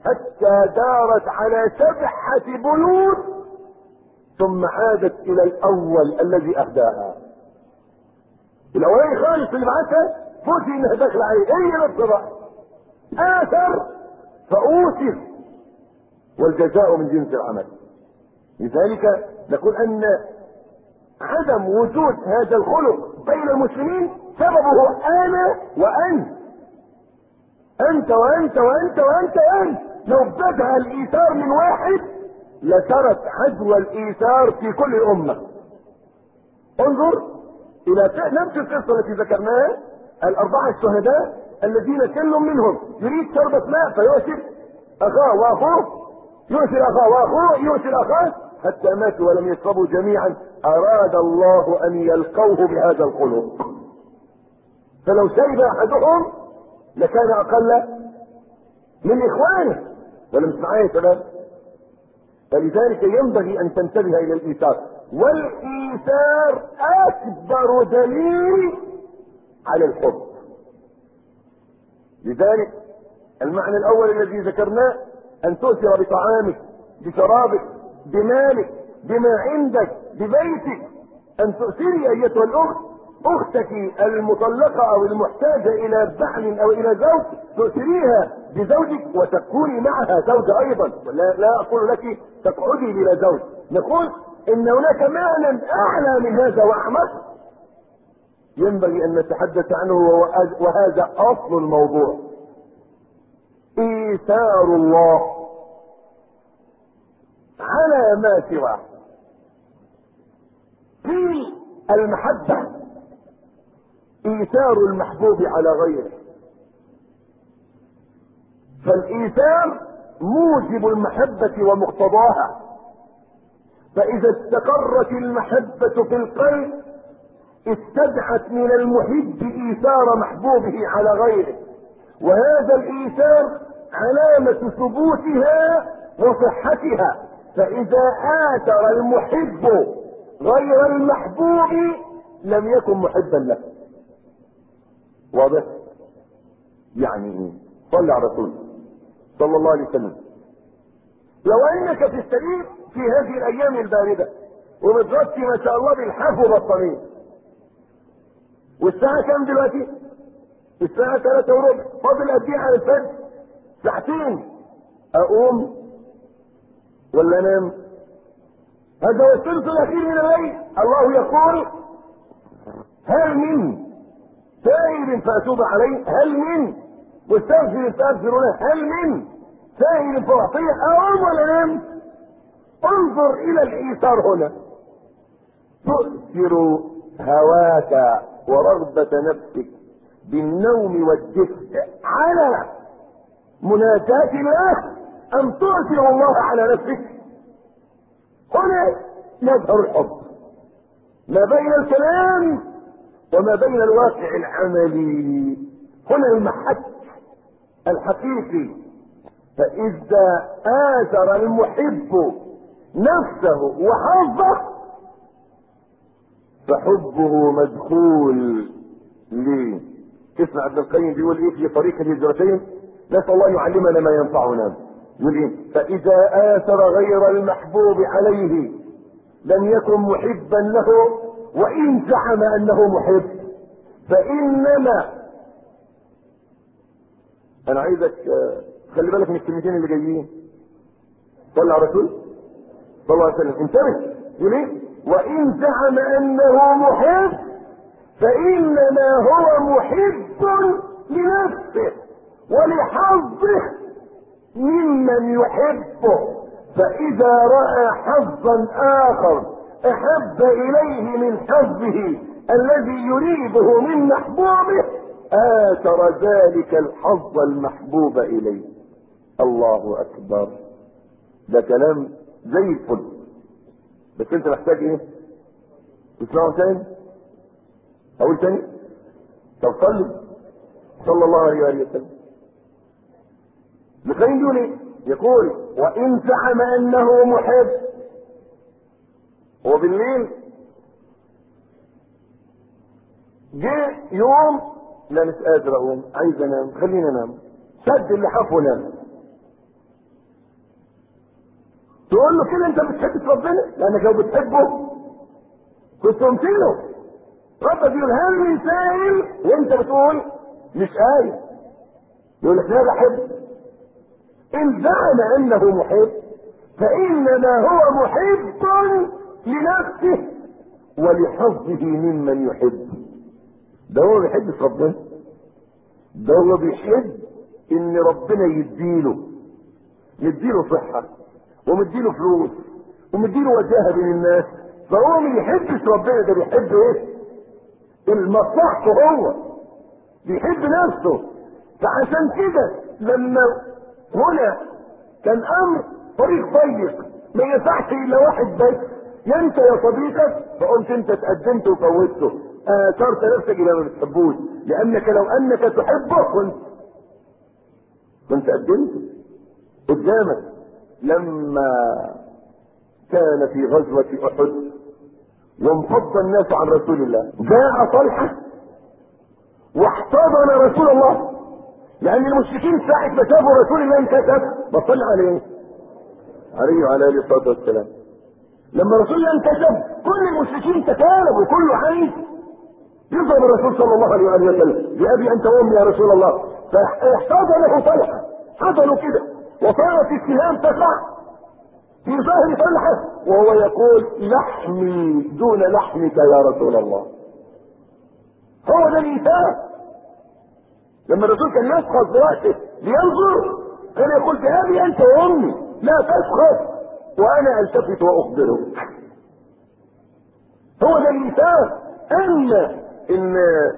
حتى دارت على سبحة بيوت ثم عادت الى الاول الذي اهداها. الاولاني خالص اللي بعتها فوتي انها داخله عليه، هي نفس بقى اثر فاوثر، والجزاء من جنس العمل. لذلك نقول ان عدم وجود هذا الخلق بين المسلمين سببه انا وانت، انت وانت وانت وانت وانت. لو ابتدأ الايثار من واحد لسرت عدوى الايثار في كل الامه. انظر الى نفس القصه التي ذكرناها، الاربعه الشهداء الذين كل منهم يريد شربة ماء فيؤثر اخاه واخوه، يؤثر اخاه واخوه يؤثر اخاه حتى ماتوا ولم يشربوا جميعا. اراد الله ان يلقوه بهذا الخلق، فلو شرب احدهم لكان اقل من اخوانه. ولا مش معايا يا شباب؟ فلذلك ينبغي ان تنتبه الى الايثار، والايثار اكبر دليل على الحب. لذلك المعنى الاول الذي ذكرناه ان تؤثر بطعامك، بشرابك، بمالك، بما عندك، ببيتك، ان تؤثري ايتها الاخت اختك المطلقه او المحتاجه الى بعل او الى زوج، تؤثريها بزوجك وتكوني معها زوجة ايضا. لا, لا اقول لك تقعدي بلا زوج، نقول ان هناك معنى اعلى من هذا واعمق ينبغي ان نتحدث عنه، وهذا اصل الموضوع: ايثار الله على ما سواه. في المحبة ايثار المحبوب على غيره، فالايثار موجب المحبة ومقتضاها. فاذا استقرت المحبة في القلب استدعت من المحب ايثار محبوبه على غيره، وهذا الايثار علامة ثبوتها وصحتها. فاذا آثر المحب غير المحبوب لم يكن محبا له. واضح؟ يعني ايه؟ صلى على الرسول صلى الله عليه وسلم. لو انك في السرير في هذه الايام الباردة ومتغطي ما شاء الله بالحاف وبطانية، والساعة كام دلوقتي؟ الساعة ثلاثة وربع، فاضل قد ايه على الفجر؟ ساعتين. اقوم ولا انام؟ هذا هو الثلث الاخير من الليل. الله يقول: هل من تائب فاتوب عليه، هل من مستغفر فاغفر له، هل من سائل فاعطيه. اقوم ولا انام؟ انظر الى الايثار هنا. تؤثر هواك ورغبة نفسك بالنوم والدفء على مناجاة الله، ام تؤثر الله على نفسك؟ هنا يظهر الحب ما بين الكلام وما بين الواقع العملي. هنا المحك الحقيقي. فاذا آثر المحب نفسه وحظه فحبه مدخول. ليه؟ اسمع ابن القيم بيقول ايه في طريق الهجرتين؟ نسأل الله يعلمنا ما ينفعنا. يقول ايه؟ فاذا آثر غير المحبوب عليه لم يكن محبا له وان زعم انه محب. فانما انا عايزك خلي بالك من الكلمتين اللي جايين. صلى على الرسول صلى الله عليه وسلم. انتبه. يقول ايه؟ وان زعم انه محب فانما هو محب لنفسه ولحظه ممن يحبه. فاذا راى حظا اخر احب اليه من حظه الذي يريده من محبوبه آثر ذلك الحظ المحبوب اليه. الله اكبر. ده كلام زي الفل، بس انت محتاج ايه؟ تسمعه تاني؟ اقول تاني؟ طب صلي صلى الله عليه وآله وسلم. لكن يقول ايه؟ يقول وان زعم انه محب. هو بالليل جه يوم لا مش قادر اقوم، عايز انام، خليني انام، شد اللحاف ونام. تقول له كده انت بتحب ربنا، لانك لو بتحبه كنت تمثله. ربك يقول هل من سائل وانت بتقول مش آية، يقول لك لا بحب. ان زعم انه محب فانما هو محب لنفسه ولحظه ممن يحب. ده هو بيحب ربنا، ده هو بيحب ان ربنا يديله يديله صحة ومديله فلوس ومديله وجاهة بين الناس. فهو ما بيحبش ربنا، ده بيحب ايه؟ المصلحته، هو بيحب نفسه. فعشان كده لما هنا كان امر طريق ضيق ما ينفعش الا واحد بس، يا انت يا صديقك، فقمت انت تقدمت وفوتته، اثرت نفسك الى ما بتحبوش، لانك لو انك تحبه كنت كنت قدمت قدامك. لما كان في غزوة احد وانفض الناس عن رسول الله، جاء طلحة واحتضن رسول الله، لان المشركين ساعة ما شافوا رسول الله انكسب بطل عليه عليه وعلى اله الصلاه والسلام. لما رسول الله انكسب كل المشركين تكالبوا وكله عايز يضرب الرسول صلى الله عليه وسلم، بأبي انت وامي يا رسول الله. فاحتضنه طلحة، حضنوا كده وصارت السهام تقع في ظهر طلحة وهو يقول لحمي دون لحمك يا رسول الله. هو ده الإيثار. لما الرسول كان يسقط برأسه لينظر كان يقول بأبي أنت وأمي لا تسقط وأنا ألتفت وأخبرك. هو ده الإيثار. أما إن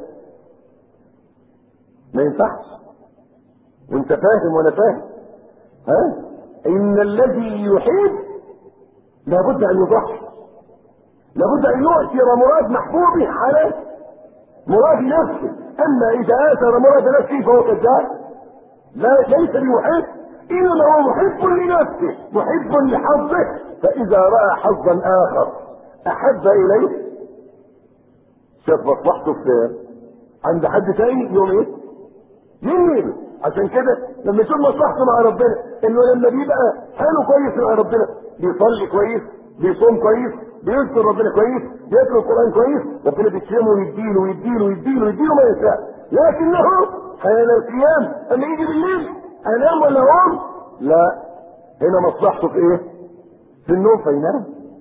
ما ينفعش وأنت فاهم وأنا فاهم، ها ان الذي يحب لابد ان يضحي، لابد ان يؤثر مراد محبوبه على مراد نفسه. اما اذا اثر مراد نفسه فهو كذاب، لا ليس بمحب، انما هو محب لنفسه محب لحظه. فاذا راى حظا اخر احب اليه شاف مصلحته في عند حد ثاني يوم ايه يميل. عشان كده لما يشوف مصلحته مع ربنا انه لما بيبقى حاله كويس مع ربنا بيصلي كويس بيصوم كويس بيذكر ربنا كويس بيقرا القران كويس، ربنا بيكرمه ويديله ويديله ويديله ويديله ما يشاء. لكنه حين القيام اما يجي بالليل انام ولا اقوم؟ لا، هنا مصلحته في ايه؟ في النوم فينام.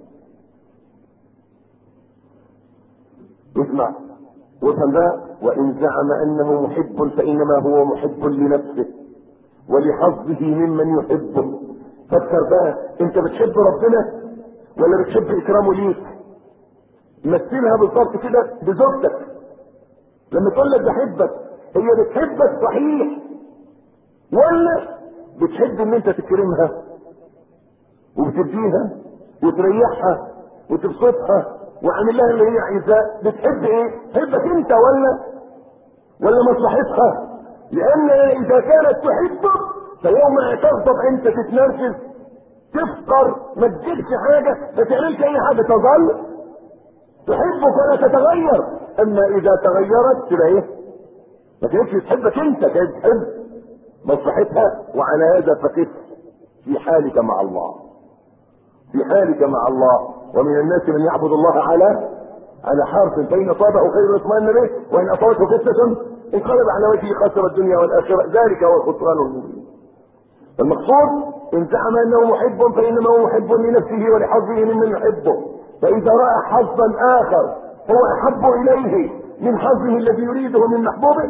اسمع وافهم بقى، وان زعم انه محب فانما هو محب لنفسه ولحظه ممن يحبه. فكر بقى، انت بتحب ربنا ولا بتحب اكرامه ليك؟ مثلها بالظبط كده بزوجتك لما تقول لك بحبك، هي بتحبك صحيح ولا بتحب ان انت تكرمها وبتديها وتريحها وتبسطها وعامل لها اللي هي عايزاه؟ بتحب ايه؟ تحبك انت ولا ولا مصلحتها؟ لان اذا كانت تحبك فيوم تغضب انت تتنرفز تفقر ما تجيبش حاجه ما تعملش اي حاجه تظل تحبك ولا تتغير. اما اذا تغيرت تبقى ايه؟ ما كانتش تحبك انت، كانت تحب مصلحتها. وعلى هذا فقف في حالك مع الله، في حالك مع الله. ومن الناس من يعبد الله على على حرف فإن أصابه خير اطمأن به وإن أصابته فتنة انقلب على وجهه خسر الدنيا والآخرة، ذلك هو الخسران المبين. المقصود إن زعم أنه محب فإنما هو محب لنفسه ولحظه ممن يحبه. فإذا رأى حظا آخر هو أحب إليه من حظه الذي يريده من محبوبه،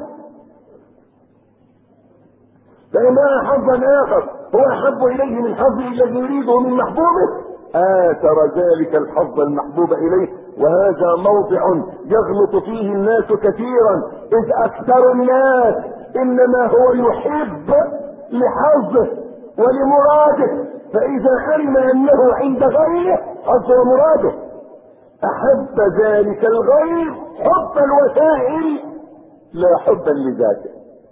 فإن رأى حظا آخر هو أحب إليه من حظه الذي يريده من محبوبه آثر ذلك الحظ المحبوب إليه. وهذا موضع يغلط فيه الناس كثيرا، إذ أكثر الناس إنما هو يحب لحظه ولمراده، فإذا علم أنه عند غيره حظ ومراده أحب ذلك الغير حب الوسائل لا حبا لذاته.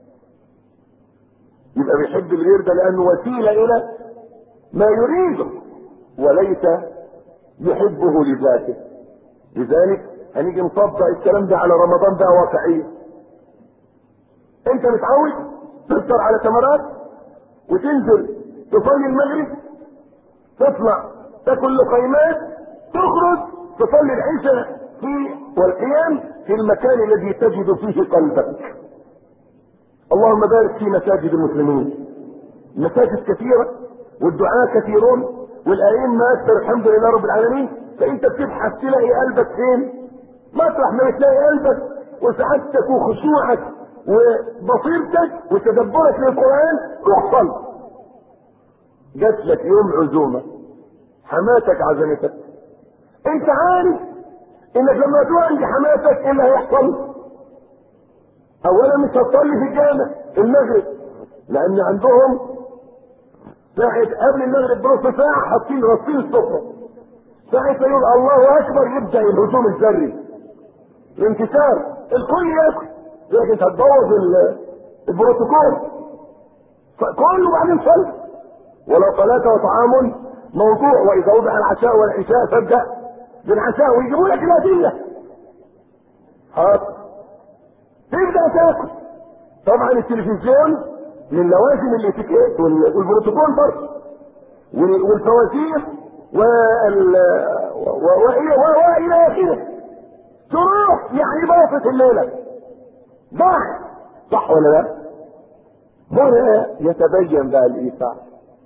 يبقى بيحب الغير ده لأنه وسيلة إلى ما يريده وليس يحبه لذاته. لذلك هنيجي نطبق الكلام ده على رمضان بقى واقعيا. انت متعود تفطر على تمرات وتنزل تصلي المغرب تطلع تاكل لقيمات، تخرج تصلي العشاء في والقيام في المكان الذي تجد فيه قلبك. اللهم بارك في مساجد المسلمين. مساجد كثيرة والدعاء كثيرون والأئمة أكثر الحمد لله رب العالمين. فأنت بتبحث تلاقي قلبك فين؟ مطرح ما تلاقي قلبك وسعادتك وخشوعك وبصيرتك وتدبرك للقرآن تحصل. جات لك يوم عزومة، حماتك عزمتك، انت عارف انك لما تروح عند حماتك ايه اللي هيحصل؟ اولا مش هتصلي في الجامع المغرب، لان عندهم ساعة قبل المغرب بنص ساعة حاطين رصين السفرة، ساعة يقول الله اكبر يبدأ الهجوم الذري، الانكسار، الكل ياكل، لكن انت هتبوظ البروتوكول كله بعدين صلي. ولا صلاة وطعام موضوع، واذا وضع العشاء والعشاء فابدأ بالعشاء ويجيبوا لك الهدية. حاضر تبدأ تاكل. طبعا التلفزيون من لوازم الاتيكيت والبروتوكول برضه والفوازير وال والى اخره. تروح يعني باصت الليله ضاع، صح ولا لا؟ هنا يتبين بقى الايثار.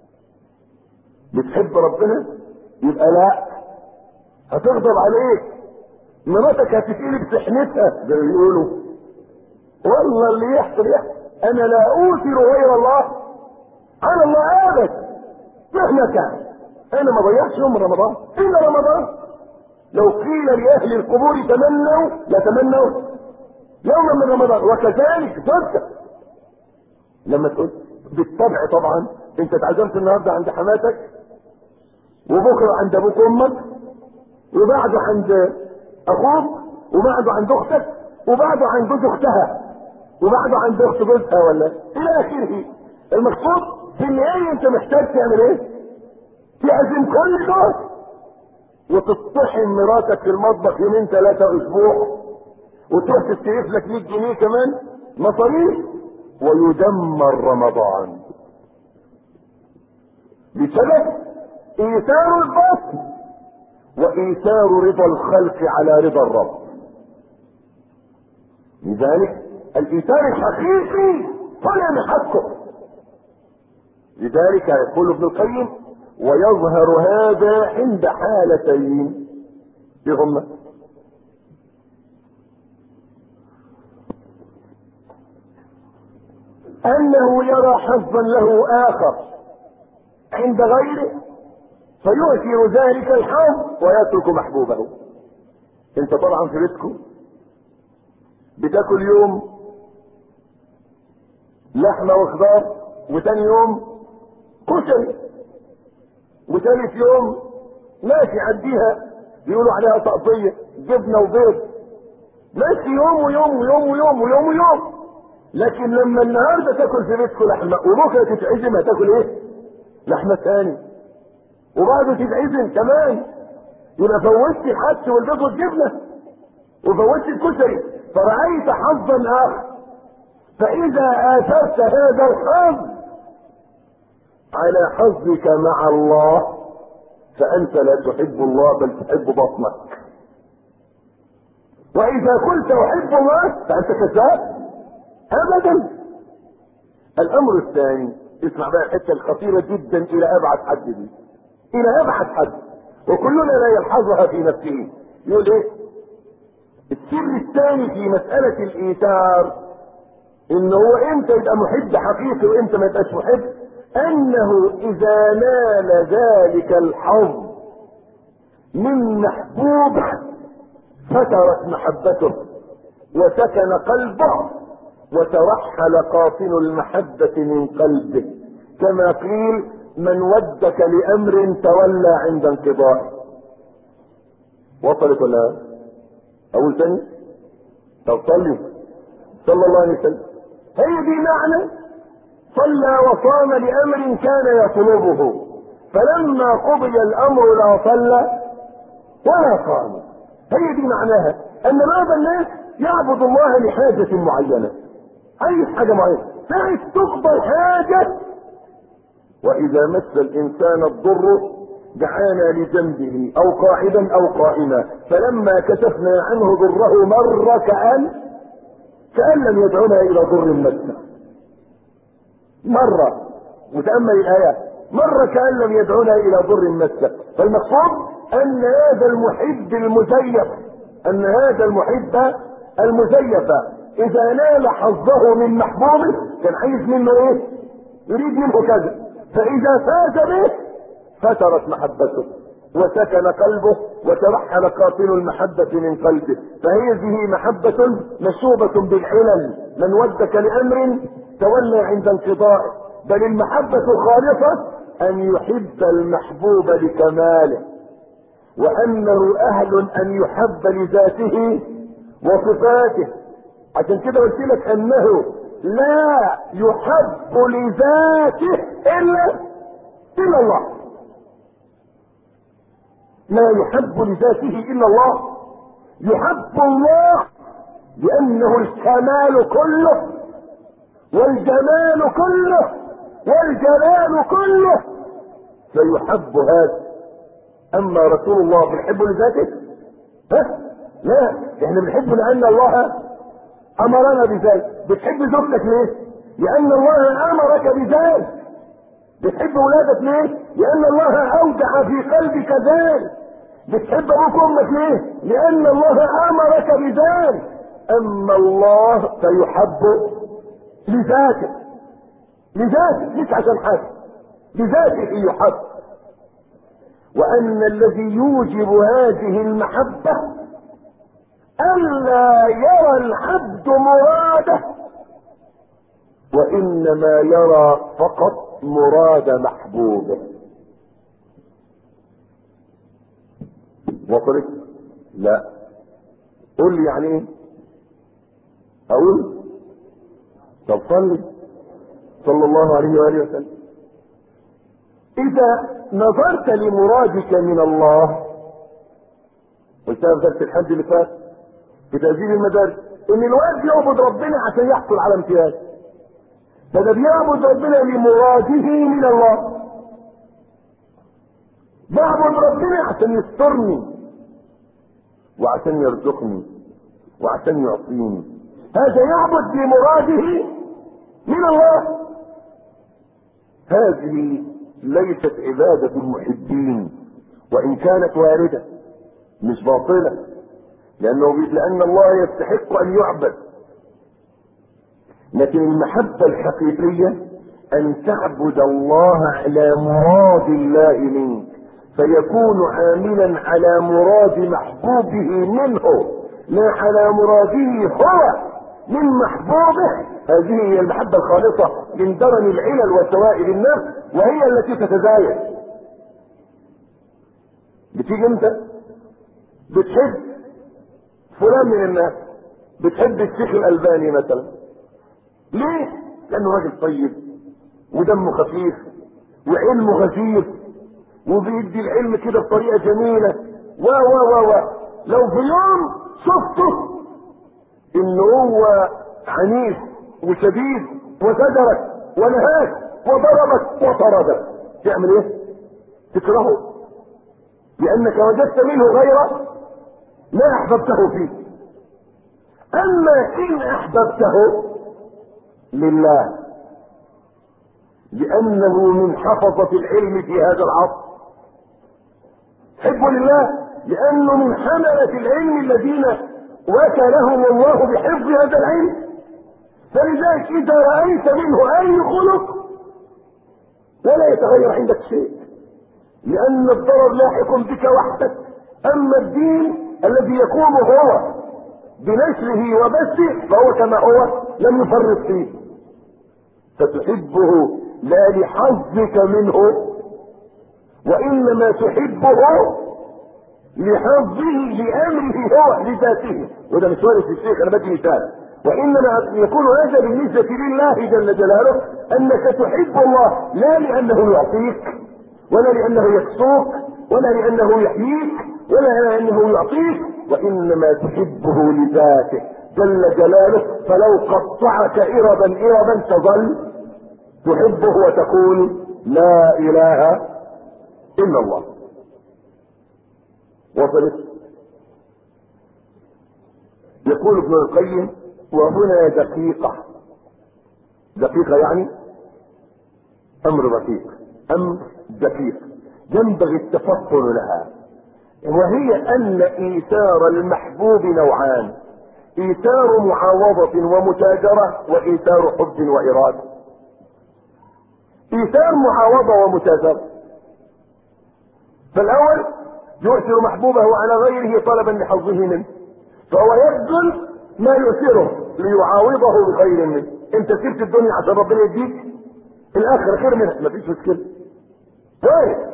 بتحب ربنا يبقى لا هتغضب عليك، مراتك هتتقلب سحنتها زي ما بيقولوا. والله اللي يحصل يحصل، انا لا اوثر غير الله على الله ابدا مهما كان. انا ما ضيعتش يوم رمضان الا رمضان. لو قيل لاهل القبور تمنوا لتمنوا يوما من رمضان، وكذلك صدق. لما تقول بالطبع طبعا انت اتعزمت النهارده عند حماتك، وبكره عند ابوك وامك، وبعده عند اخوك، وبعده عند اختك، وبعده عند جوز اختها، وبعده عند اخت جوزها، ولا الى اخره. المقصود في النهايه انت محتاج تعمل ايه؟ تعزم كل دول وتطحن مراتك في المطبخ يومين ثلاثه اسبوع، وتروح تستلف لك مية جنيه كمان مصاريف، ويدمر رمضان بسبب ايثار البطن وايثار رضا الخلق على رضا الرب. لذلك الايثار الحقيقي طلع من حقه. لذلك يقول ابن القيم ويظهر هذا عند حالتين، ايه هما؟ انه يرى حظا له اخر عند غيره فيؤثر ذلك الحظ ويترك محبوبه. انت طبعا في بيتكم بتاكل يوم لحمه وخضار، وتاني يوم كشري، وثالث يوم ماشي عديها بيقولوا عليها تقطية جبنه وبيض، ماشي يوم ويوم ويوم ويوم ويوم ويوم. لكن لما النهارده تاكل في بيتكم لحمه وبكره تتعزم هتاكل ايه؟ لحمه ثاني، وبعده تتعزم كمان، يبقى فوتت الحش والبيض والجبنه وفوتت الكشري، فرأيت حظا اخر. فاذا اثرت هذا الحظ على حظك مع الله فانت لا تحب الله بل تحب بطنك. واذا قلت احب الله فانت كذاب ابدا. الامر الثاني، اسمع بقى الحته الخطيره جدا الى ابعد حد دي، الى ابعد حد، وكلنا لا يلحظها في نفسه. يقول ايه؟ السر الثاني في مساله الايثار ان هو امتى يبقى محب حقيقي وامتى ما يبقاش محب، انه اذا نال ذلك الحظ من محبوب فترت محبته وسكن قلبه وترحل قاطن المحبة من قلبه، كما قيل من ودك لامر تولى عند انقضائه. وصلت ولا اقول تاني؟ طب صلي صلى الله عليه وسلم. هي دي معنى صلى وصام لامر كان يطلبه، فلما قضي الامر لا صلى ولا صام. هي دي معناها ان بعض الناس يعبد الله لحاجة معينة، عايز حاجة معينة، عايز تقضى حاجة، واذا مس الانسان الضر دعانا لجنبه او قاعدا او قائما، فلما كشفنا عنه ضره مر كأن كأن لم يدعنا الى ضر مسه. مرة وتأمل الآية، مرة كأن لم يدعنا الى ضر مسه. فالمقصود ان هذا المحب المزيف، ان هذا المحب المزيف اذا نال حظه من محبوبه كان عايز منه ايه؟ يريد منه كذا، فاذا فاز به فترت محبته وسكن قلبه وترحل قاتل المحبة من قلبه. فهذه محبة مشوبة بالعلل، من ودك لأمر تولى عند انقضائه. بل المحبة الخالصة أن يحب المحبوب لكماله، وأنه أهل أن يحب لذاته وصفاته. عشان كده قلت لك أنه لا يحب لذاته إلا إلا الله، لا يحب لذاته إلا الله. يحب الله لأنه الكمال كله والجمال كله والجلال كله، فيحب هذا. أما رسول الله بنحبه لذاته؟ ها؟ لا، احنا بنحبه لأن الله أمرنا بذلك. بتحب زوجتك ليه؟ لأن الله أمرك بذلك. بتحب ولادك ليه؟ لأن الله أودع في قلبك ذلك. بتحب أبوك وأمك ليه؟ لأن الله أمرك بذلك. أما الله فيحب لذاته، لذاته مش عشان حد، لذاته يحب. وأن الذي يوجب هذه المحبة ألا يرى العبد مراده، وإنما يرى فقط مراد محبوبه. وصلت؟ لا. قول لي يعني ايه؟ اقول طب صلي صلى الله عليه وآله وسلم. اذا نظرت لمرادك من الله، قلتها في درس الحج اللي فات في تأذيب المدارس، ان الوالد يعبد ربنا عشان يحصل على امتياز، فده بيعبد ربنا لمراده من الله. بعبد ربنا عشان يسترني وعشان يرزقني وعشان يعطيني، هذا يعبد لمراده من الله. هذه ليست عبادة المحبين، وإن كانت واردة مش باطلة، لأنه لأن الله يستحق أن يعبد. لكن المحبة الحقيقية أن تعبد الله على مراد الله منك، فيكون عاملا على مراد محبوبه منه لا على مراده هو من محبوبه. هذه هي المحبة الخالصة من درن العلل وسوائل النفس، وهي التي تتزايد. بتيجي انت بتحب فلان من الناس، بتحب الشيخ الألباني مثلا، ليه؟ لأنه راجل طيب ودمه خفيف وعلمه غزير وبيدي العلم كده بطريقة جميلة و و و و لو في يوم شفته ان هو عنيف وشديد وزجرك ونهاك وضربك وطردك، تعمل ايه؟ تكرهه، لانك وجدت منه غيره ما احببته فيه. اما ان احببته لله، لانه من حفظة العلم في هذا العصر، حبه لله لانه من حملة العلم الذين وكلهم الله بحفظ هذا العلم. فلذلك اذا رأيت منه اي خلق ولا يتغير عندك شيء، لان الضرر لاحق بك وحدك. اما الدين الذي يقوم هو بنشره وبثه فهو كما هو لم يفرط فيه، فتحبه لا لحظك منه، وانما تحبه لحظه لامره هو لذاته. وده مش وارد في الشيخ، انا بدي مثال. وانما يكون هذا بالنسبه لله جل جلاله انك تحب الله لا لانه يعطيك ولا لانه يكسوك ولا لانه يحييك ولا لانه يعطيك، وانما تحبه لذاته جل جلاله. فلو قطعك اربا اربا تظل تحبه وتقول لا اله الا الله. وصلت. يقول ابن القيم وهنا دقيقة، دقيقة يعني امر دقيق، امر دقيق ينبغي التفطن لها، وهي ان ايثار المحبوب نوعان: ايثار معاوضة ومتاجرة، وايثار حب وارادة. ايثار معاوضة ومتاجرة، فالاول يؤثر محبوبه على غيره طلبا لحظه منه، فهو يبذل ما يؤثره ليعاوضه بخير منه. انت سبت الدنيا عشان ربنا يديك الاخره خير منها، مفيش مشكله. طيب،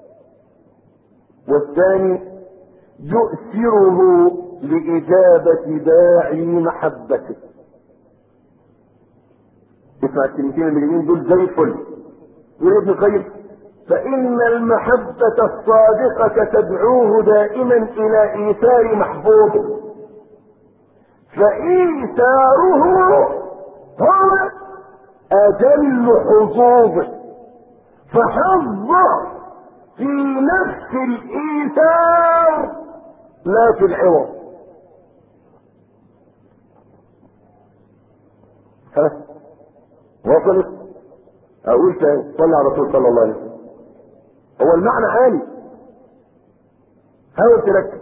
والثاني يؤثره لاجابه داعي محبته. اسمع الكلمتين اليمين دول زي الفل. يقول ابن القيم: فإن المحبة الصادقة تدعوه دائما إلى إيثار محبوبه، فإيثاره هو أجل حظوظه، فحظه في نفس الإيثار لا في العوض. ها وصلت؟ أقول تاني، صلى على الرسول صلى الله عليه وسلم. هو المعنى عالي، حاول تركز.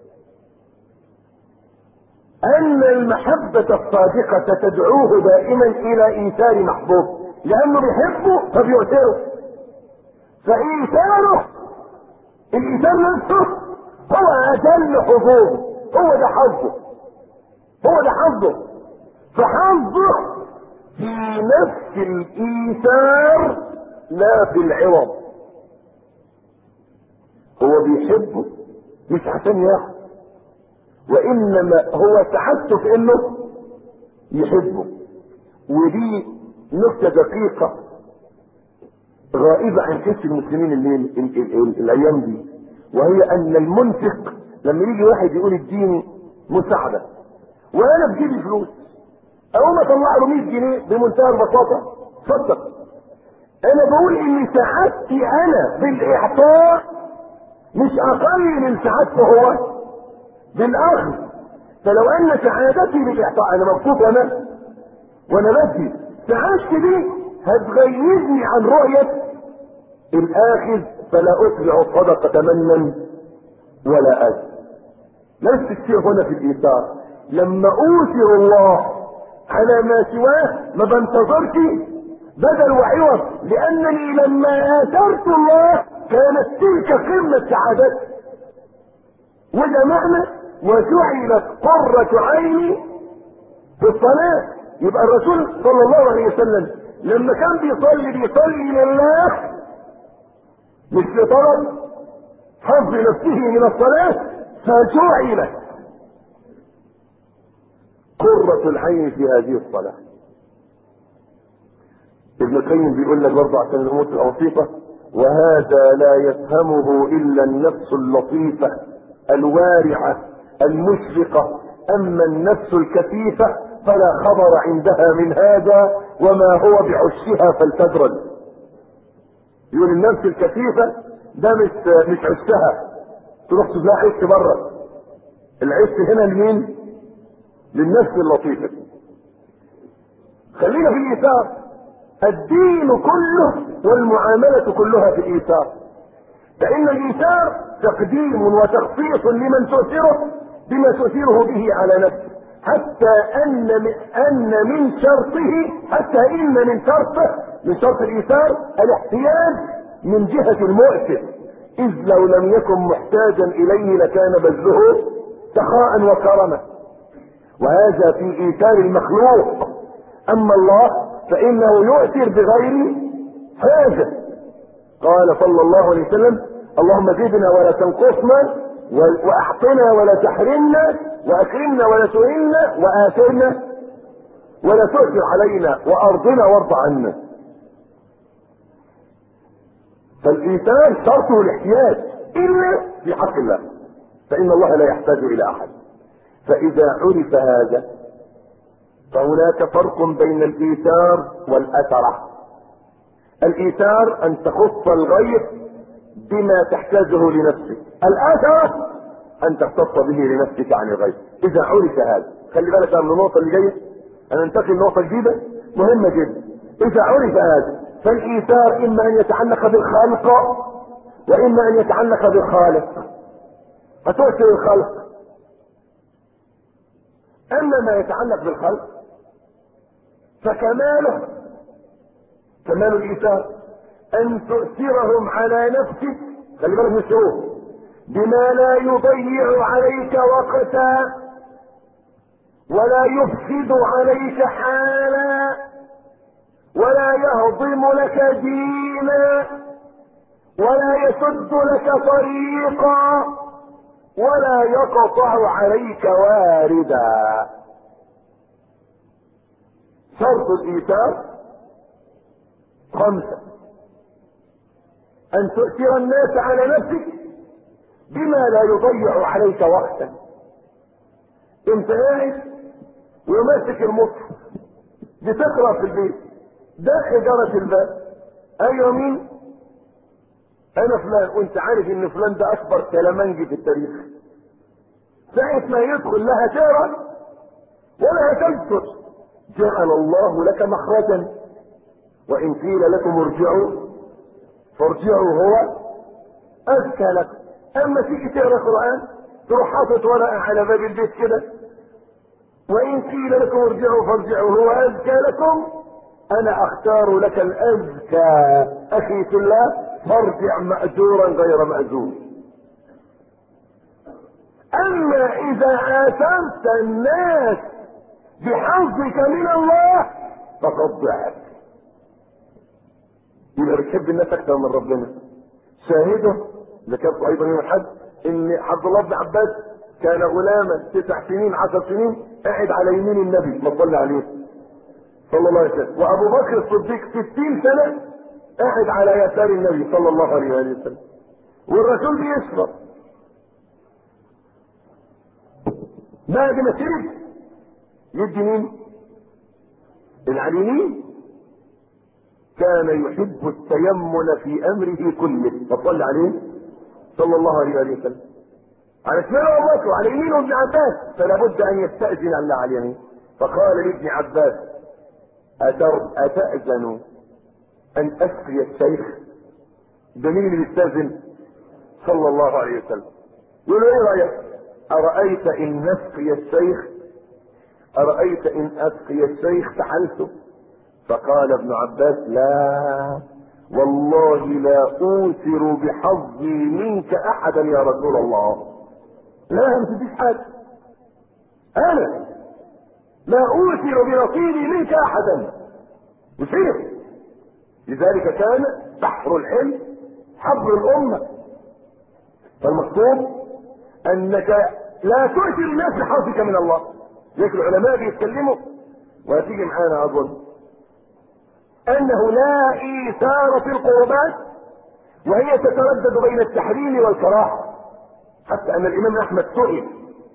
ان المحبة الصادقة تدعوه دائما الى ايثار محبوب، لانه بيحبه فبيؤثره، فايثاره الايثار نفسه هو اجل حظوظه، هو ده حظه، هو ده حظه، فحظه في نفس الايثار لا في العوض. هو بيحبه مش عشان ياخد، وانما هو سعادته في انه يحبه. ودي نقطة دقيقة غائبة عن كثير المسلمين اللي ال ال ال ال الايام دي، وهي ان المنفق لما يجي واحد يقول اديني مساعدة وانا بجيبي فلوس، اقوم اطلع له مية جنيه بمنتهى البساطة، صدق. انا بقول ان سعادتي انا بالاعطاء مش اقل من سعادته هو بالاخذ. فلو ان سعادتي بالاعطاء، انا مبسوط انا وانا بدي، سعادتي دي هتغيرني عن رؤية الاخذ، فلا اتبع الصدقة منا ولا اجر. نفس الشيء هنا في الايثار، لما اوثر الله على ما سواه ما بنتظرش بدل وعوض، لانني لما اثرت الله كانت تلك قمة سعادتي. وده معنى وجعلت قرة عيني في الصلاة. يبقى الرسول صلى الله عليه وسلم لما كان بيصلي بيصلي لله مش لطلب حظ نفسه من الصلاة، فجعلت قرة العين في هذه الصلاة. ابن القيم بيقول لك برضه عشان الامور تبقى بسيطة: وهذا لا يفهمه الا النفس اللطيفة الوارعة المشرقة، اما النفس الكثيفة فلا خبر عندها من هذا، وما هو بعشها فلتدرج. يقول النفس الكثيفة ده مش مش عشها، تروح تلاقي عش بره، العش هنا لمين؟ للنفس اللطيفة. خلينا في الايثار. الدين كله والمعاملة كلها في الايثار، فان الايثار تقديم وتخصيص لمن تؤثره بما تؤثره به على نفسه، حتى ان ان من شرطه حتى ان من شرطه من شرط الايثار الاحتياج من جهة المؤثر، اذ لو لم يكن محتاجا اليه لكان بذله سخاء وكرما، وهذا في ايثار المخلوق. اما الله فانه يؤثر بغير حاجة. قال صلى الله عليه وسلم: اللهم زدنا ولا تنقصنا، واعطنا ولا تحرمنا، واكرمنا ولا تهنا، واثرنا ولا تؤثر علينا، وارضنا وارض عنا. فالايثار شرطه الاحتياج الا في حق الله، فان الله لا يحتاج الى احد. فاذا عرف هذا فهناك فرق بين الايثار والاثرة. الايثار ان تخص الغير بما تحتاجه لنفسك، الاثرة ان تختص به لنفسك عن الغير. اذا عرف هذا، خلي بالك من النقطه اللي جايه، انا انتقل لنقطه جديده مهمه جدا. اذا عرف هذا فالايثار اما ان يتعلق بالخالق واما ان يتعلق بالخالق. هتؤثر الخلق. اما ما يتعلق بالخلق فكماله كمال الايثار ان تؤثرهم على نفسك، خلي بالك من الشروط، بما لا يضيع عليك وقتا ولا يفسد عليك حالا ولا يهضم لك دينا ولا يسد لك طريقا ولا يقطع عليك واردا. شرط الايثار خمسة: ان تؤثر الناس على نفسك بما لا يضيع عليك وقتا. انت قاعد وماسك المصحف بتقرا في البيت، داخل جرس الباب، ايوه مين؟ انا فلان، وانت عارف ان فلان ده اكبر كلامنجي في التاريخ. ساعة ما يدخل لا هتقرا ولا هتنصر. جعل الله لك مخرجا وان قيل لكم ارجعوا فارجعوا هو ازكى لكم. اما تيجي تقرا قران تروح حاطط ورقه على باب البيت كده، وان قيل لكم ارجعوا فارجعوا هو ازكى لكم، انا اختار لك الازكى اخي في الله، فارجع ماجورا غير ماجور. اما اذا اثرت الناس بحظك من الله فقد ضعت. يبقى بتحب الناس اكثر من ربنا. شاهده ذكرت ايضا يوم الحج ان عبد الله بن عباس كان غلاما تسع سنين عشر سنين قاعد على يمين النبي ما صلى عليه صلى الله عليه وسلم، وابو بكر الصديق ستين سنه قاعد على يسار النبي صلى الله عليه وسلم، والرسول بيشرب. بعد ما شرب يدي مين؟ العليمين. كان يحب التيمن في امره كله فصلى عليه صلى الله عليه وسلم. على شمال ابو بكر وعلى يمينه ابن عباس، فلا بد ان يستاذن الله على اليمين. فقال لابن عباس: اتاذن ان اسقي الشيخ؟ ده مين اللي بيستاذن؟ صلى الله عليه وسلم. يقول ايه رايك؟ ارايت ان نسقي الشيخ؟ ارايت ان اسقي الشيخ فعلته؟ فقال ابن عباس: لا والله لا اوثر بحظي منك احدا يا رسول الله. لا ما تديش حاجه، انا لا اوثر بنصيبي منك احدا. يصير لذلك كان بحر العلم حبر الامه. فالمقصود انك لا تؤثر الناس بحظك من الله. لكن العلماء بيتكلموا وهتيجي معانا اظن انه لا ايثار في القربات، وهي تتردد بين التحريم والكراهه. حتى ان الامام احمد سئل: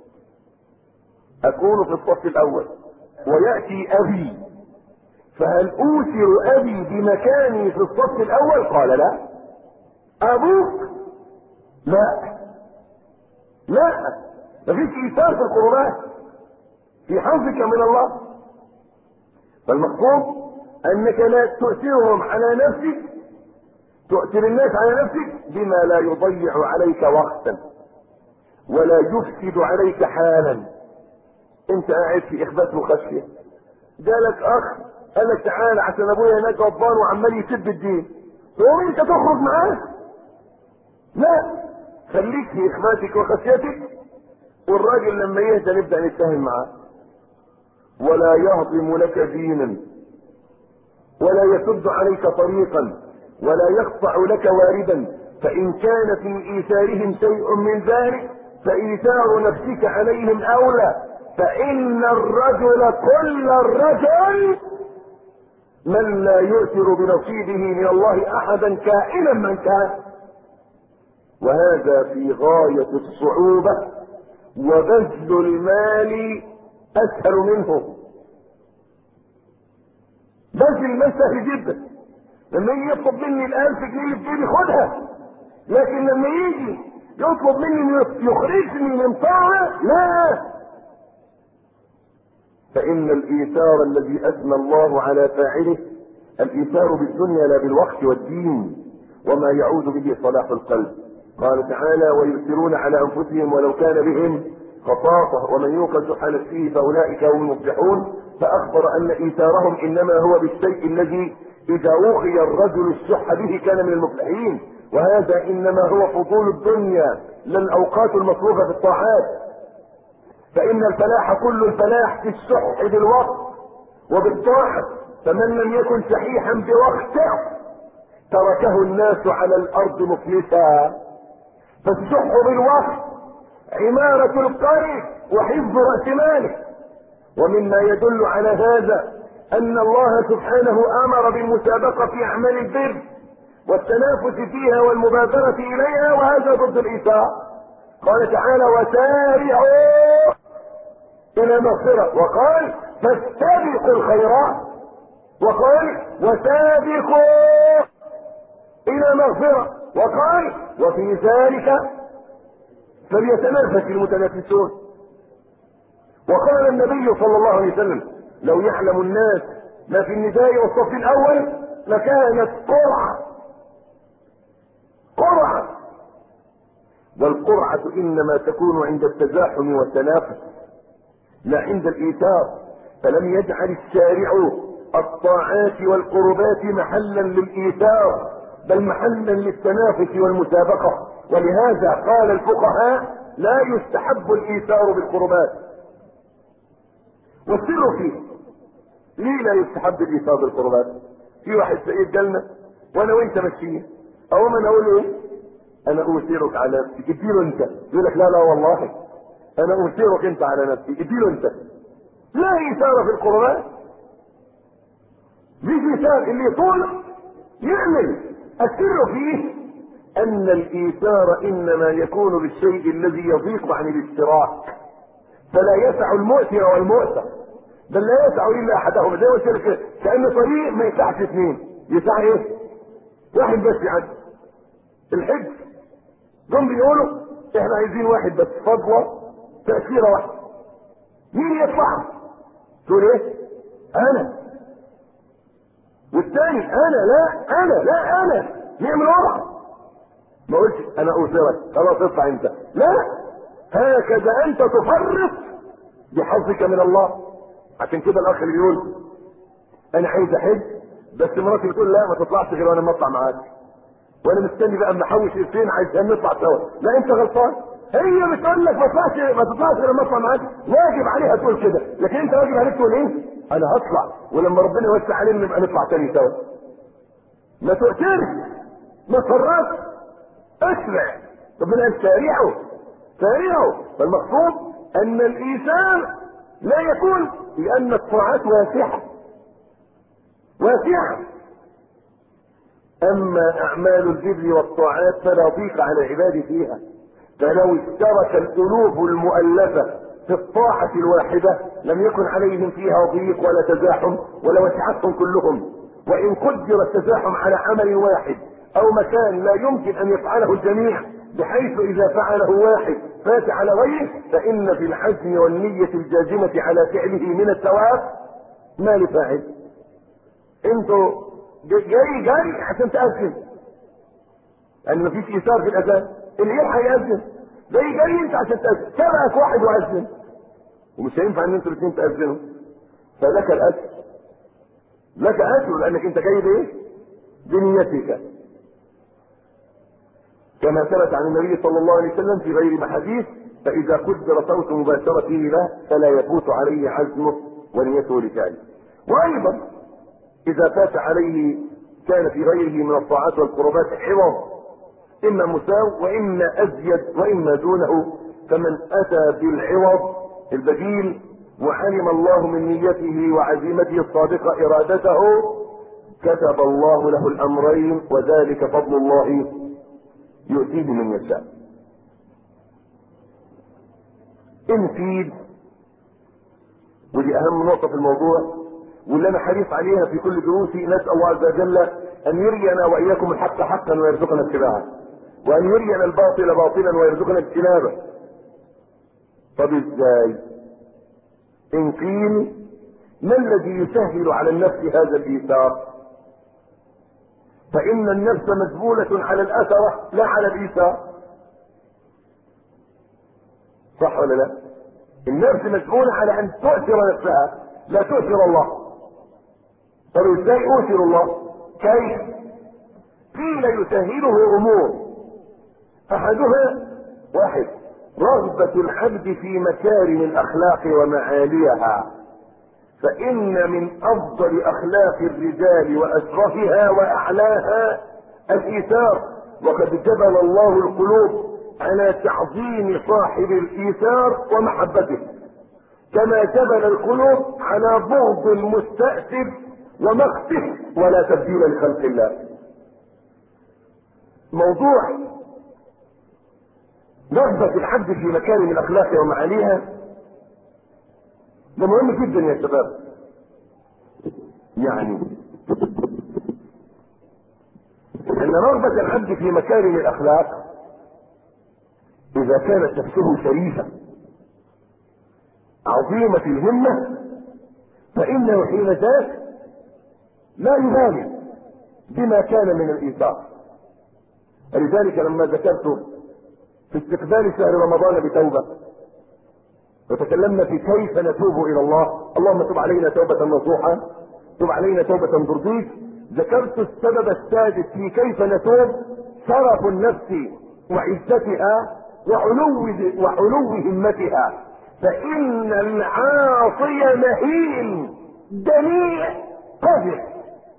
اكون في الصف الاول وياتي ابي فهل اوثر ابي بمكاني في الصف الاول؟ قال: لا. ابوك؟ لا لا، مفيش ايثار في القربات في حظك من الله. فالمقصود انك لا تؤثرهم على نفسك، تؤثر الناس على نفسك بما لا يضيع عليك وقتا ولا يفسد عليك حالا. انت قاعد في اخبات وخشيه، جالك اخ قال لك تعالى عشان ابويا هناك غضبان وعمال يسب الدين، تقوم انت تخرج معاه؟ لا، خليك في اخباتك وخشيتك، والراجل لما يهدى نبدا نتفاهم معاه. ولا يهضم لك دينا ولا يسد عليك طريقا ولا يقطع لك واردا، فان كان في ايثارهم شيء من ذلك فايثار نفسك عليهم اولى، فان الرجل كل الرجل من لا يؤثر بنصيبه من الله احدا كائنا من كان. وهذا في غاية الصعوبة، وبذل المال اسهل منه. بذل المال سهل جدا، لما يجي يطلب مني الالف جنيه اللي في جيبي خدها، لكن لما يجي يطلب مني ان يخرجني من طاعة؟ لا. فان الايثار الذي اثنى الله على فاعله الايثار بالدنيا لا بالوقت والدين وما يعود به صلاح القلب. قال تعالى ويؤثرون على انفسهم ولو كان بهم خصاصة ومن يوق شح نفسه فاولئك هم المفلحون. فاخبر ان ايثارهم انما هو بالشيء الذي اذا وقي الرجل الشح به كان من المفلحين، وهذا انما هو فضول الدنيا لا الاوقات المصروفة في الطاعات. فان الفلاح كل الفلاح في الشح بالوقت وبالطاعة، فمن لم يكن شحيحا بوقته تركه الناس على الارض مفلسا. فالشح بالوقت عمارة القلب وحفظ رأس ماله. ومما يدل على هذا ان الله سبحانه امر بالمسابقة في اعمال البر والتنافس فيها والمبادرة اليها، وهذا ضد الايثار. قال تعالى وسارعوا الى مغفرة، وقال فاستبقوا الخيرات، وقال وسابقوا الى مغفرة، وقال وفي ذلك فليتنافس المتنافسون. وقال النبي صلى الله عليه وسلم لو يعلم الناس ما في النداء والصف الاول لكانت قرعة قرعة. والقرعة انما تكون عند التزاحم والتنافس لا عند الايثار. فلم يجعل الشارع الطاعات والقربات محلا للايثار بل محلا للتنافس والمسابقة. ولهذا قال الفقهاء لا يستحب الايثار بالقربات. والسر فيه ليه لا يستحب الايثار بالقربات؟ في واحد سيد قالنا وانا وانت ماشيين او ما نقول له ايه انا اوثرك على نفسي اديله انت، يقول لك لا لا والله انا اوثرك انت على نفسي اديله انت. لا ايثار في القربات. مش ايثار اللي يطول يعمل. السر فيه ان الايثار انما يكون بالشيء الذي يضيق عن الاشتراك، فلا يسع المؤثر والمؤثر، بل لا يسع الا احدهما. زي ما قلت لك كأن طريق ما يسعش اثنين، يسع ايه؟ واحد بس يعدي. الحج جم بيقولوا احنا عايزين واحد بس فضوة تأثيرة واحدة، مين يدفع؟ تقول ايه؟ انا. والثاني انا لا انا لا انا نعمل وضع. ما قلتش انا اوثرك خلاص اطلع انت، لا، هكذا انت تفرط بحظك من الله. عشان كده الاخ اللي بيقول انا عايز احج بس مراتي بتقول لا ما تطلعش غير وانا اطلع معاك، وانا مستني بقى محوش قرشين عايزين نطلع سوا. لا انت غلطان. هي بتقول لك ما تطلعش ما تطلعش غير لما اطلع معاك، واجب عليها تقول كده، لكن انت واجب عليك تقول ايه؟ انا هطلع ولما ربنا يوسع علينا نبقى نطلع تاني سوا. ما تؤثرش، ما تفرطش، اسرع. ربنا قال سارعوا سارعوا. فالمقصود ان الايثار لا يكون لان الطاعات واسعة واسعة. اما اعمال البر والطاعات فلا ضيق على العباد فيها. فلو اشترك الالوف المؤلفة في الطاعة الواحدة لم يكن عليهم فيها ضيق ولا تزاحم ولوسعتهم كلهم. وان قدر التزاحم على عمل واحد او مكان لا يمكن ان يفعله الجميع بحيث اذا فعله واحد فات على غيره، فان في الحزم والنية الجازمة على فعله من الثواب ما لفاعل. انتوا جاي جاي عشان تأذن، لان مفيش ايثار في الاذان. اللي يلحق يأذن جاي جاي انت عشان تأذن، سبقك واحد واذن ومش هينفع ان انتوا الاثنين تأذنوا، فلك الاجر لك اجر لانك انت جاي بايه؟ بنيتك. كما ثبت عن النبي صلى الله عليه وسلم في غير محاديث فاذا قدر صوت مباشرته له فلا يفوت عليه عزمه ونيته لفعله. وايضا اذا فات عليه كان في غيره من الطاعات والقربات عوض اما مساو واما ازيد واما دونه، فمن اتى بالعوض البديل وعلم الله من نيته وعزيمته الصادقة ارادته كتب الله له الامرين وذلك فضل الله يؤتيه من يشاء. انفيد، ودي اهم نقطة في الموضوع واللي انا حريص عليها في كل دروسي، نسأل الله عز وجل ان يرينا واياكم الحق حقا ويرزقنا اتباعه. وان يرينا الباطل باطلا ويرزقنا اجتنابه. طب ازاي؟ ان قيل ما الذي يسهل على النفس هذا الايثار؟ فان النفس مجبولة على الاثرة لا على الايثار. صح ولا لا؟ النفس مجبولة على ان تؤثر نفسها لا تؤثر الله. طب ازاي اوثر الله؟ كيف؟ قيل يسهله امور، احدها واحد رغبة العبد في مكارم الاخلاق ومعاليها، فان من افضل اخلاق الرجال واشرفها واعلاها الايثار، وقد جبل الله القلوب على تعظيم صاحب الايثار ومحبته، كما جبل القلوب على بغض المستأثر ومقته، ولا تبديل لخلق الله. موضوع رغبة العبد في مكارم الاخلاق ومعاليها ده مهم جدا يا شباب. يعني ان رغبة العبد في مكارم الاخلاق اذا كانت نفسه شريفة عظيمة الهمة فانه حين ذاك لا يبالي بما كان من الايثار. لذلك لما ذكرت في استقبال شهر رمضان بتوبة وتكلمنا في كيف نتوب الى الله، اللهم تب علينا توبة نصوحة، تب علينا توبة ترضيك، ذكرت السبب السادس في كيف نتوب: شرف النفس وعزتها وعلو وعلو همتها، فان العاصي مهين دنيء قذر،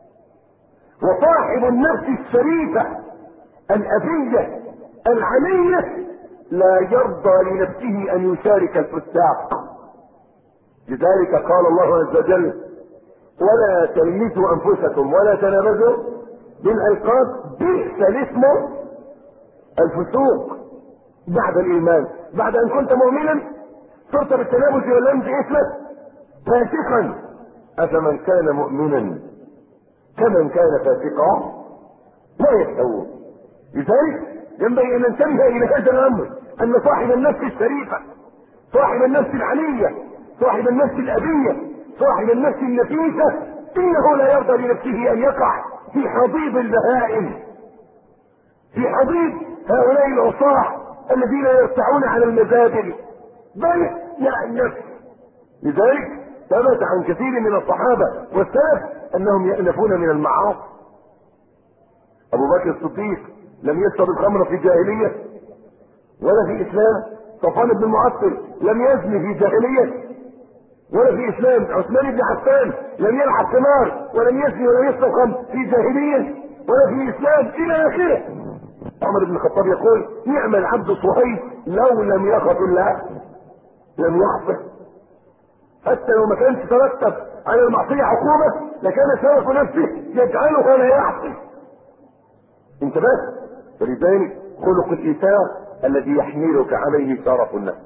وصاحب النفس الشريفة الأبية العلية لا يرضى لنفسه ان يشارك الفساق. لذلك قال الله عز وجل: ولا تلمزوا انفسكم ولا تنابزوا بالالقاب بئس الاسم الفسوق بعد الايمان. بعد ان كنت مؤمنا صرت بالتنابز واللمز اسمك فاسقا، افمن كان مؤمنا كمن كان فاسقا لا يستوون. لذلك ينبغي ان ننتبه الى هذا الامر، ان صاحب النفس الشريفة، صاحب النفس العلية، صاحب النفس الابية، صاحب النفس النفيسة، انه لا يرضى لنفسه ان يقع في حضيض البهائم، في حضيض هؤلاء العصاة الذين يرتعون على المزابل، بل لا النفس. لذلك ثبت عن كثير من الصحابة والسلف انهم يأنفون من المعاصي. ابو بكر الصديق لم يشرب الخمر في جاهلية ولا في اسلام. صفوان بن المعطل لم يزني في جاهلية ولا في اسلام. عثمان بن عفان لم يلعب قمار ولم يزني ولا يشرب خمر في جاهلية ولا في اسلام الى اخره. عمر بن الخطاب يقول: نعم العبد صهيب لو لم يخف الله لم يخفه. حتى لو ما كانش ترتب على المعصية عقوبة لكان شرف نفسه يجعله لا يعصي. انت بس. فلذلك خلق الايثار الذي يحملك عليه شرف النفس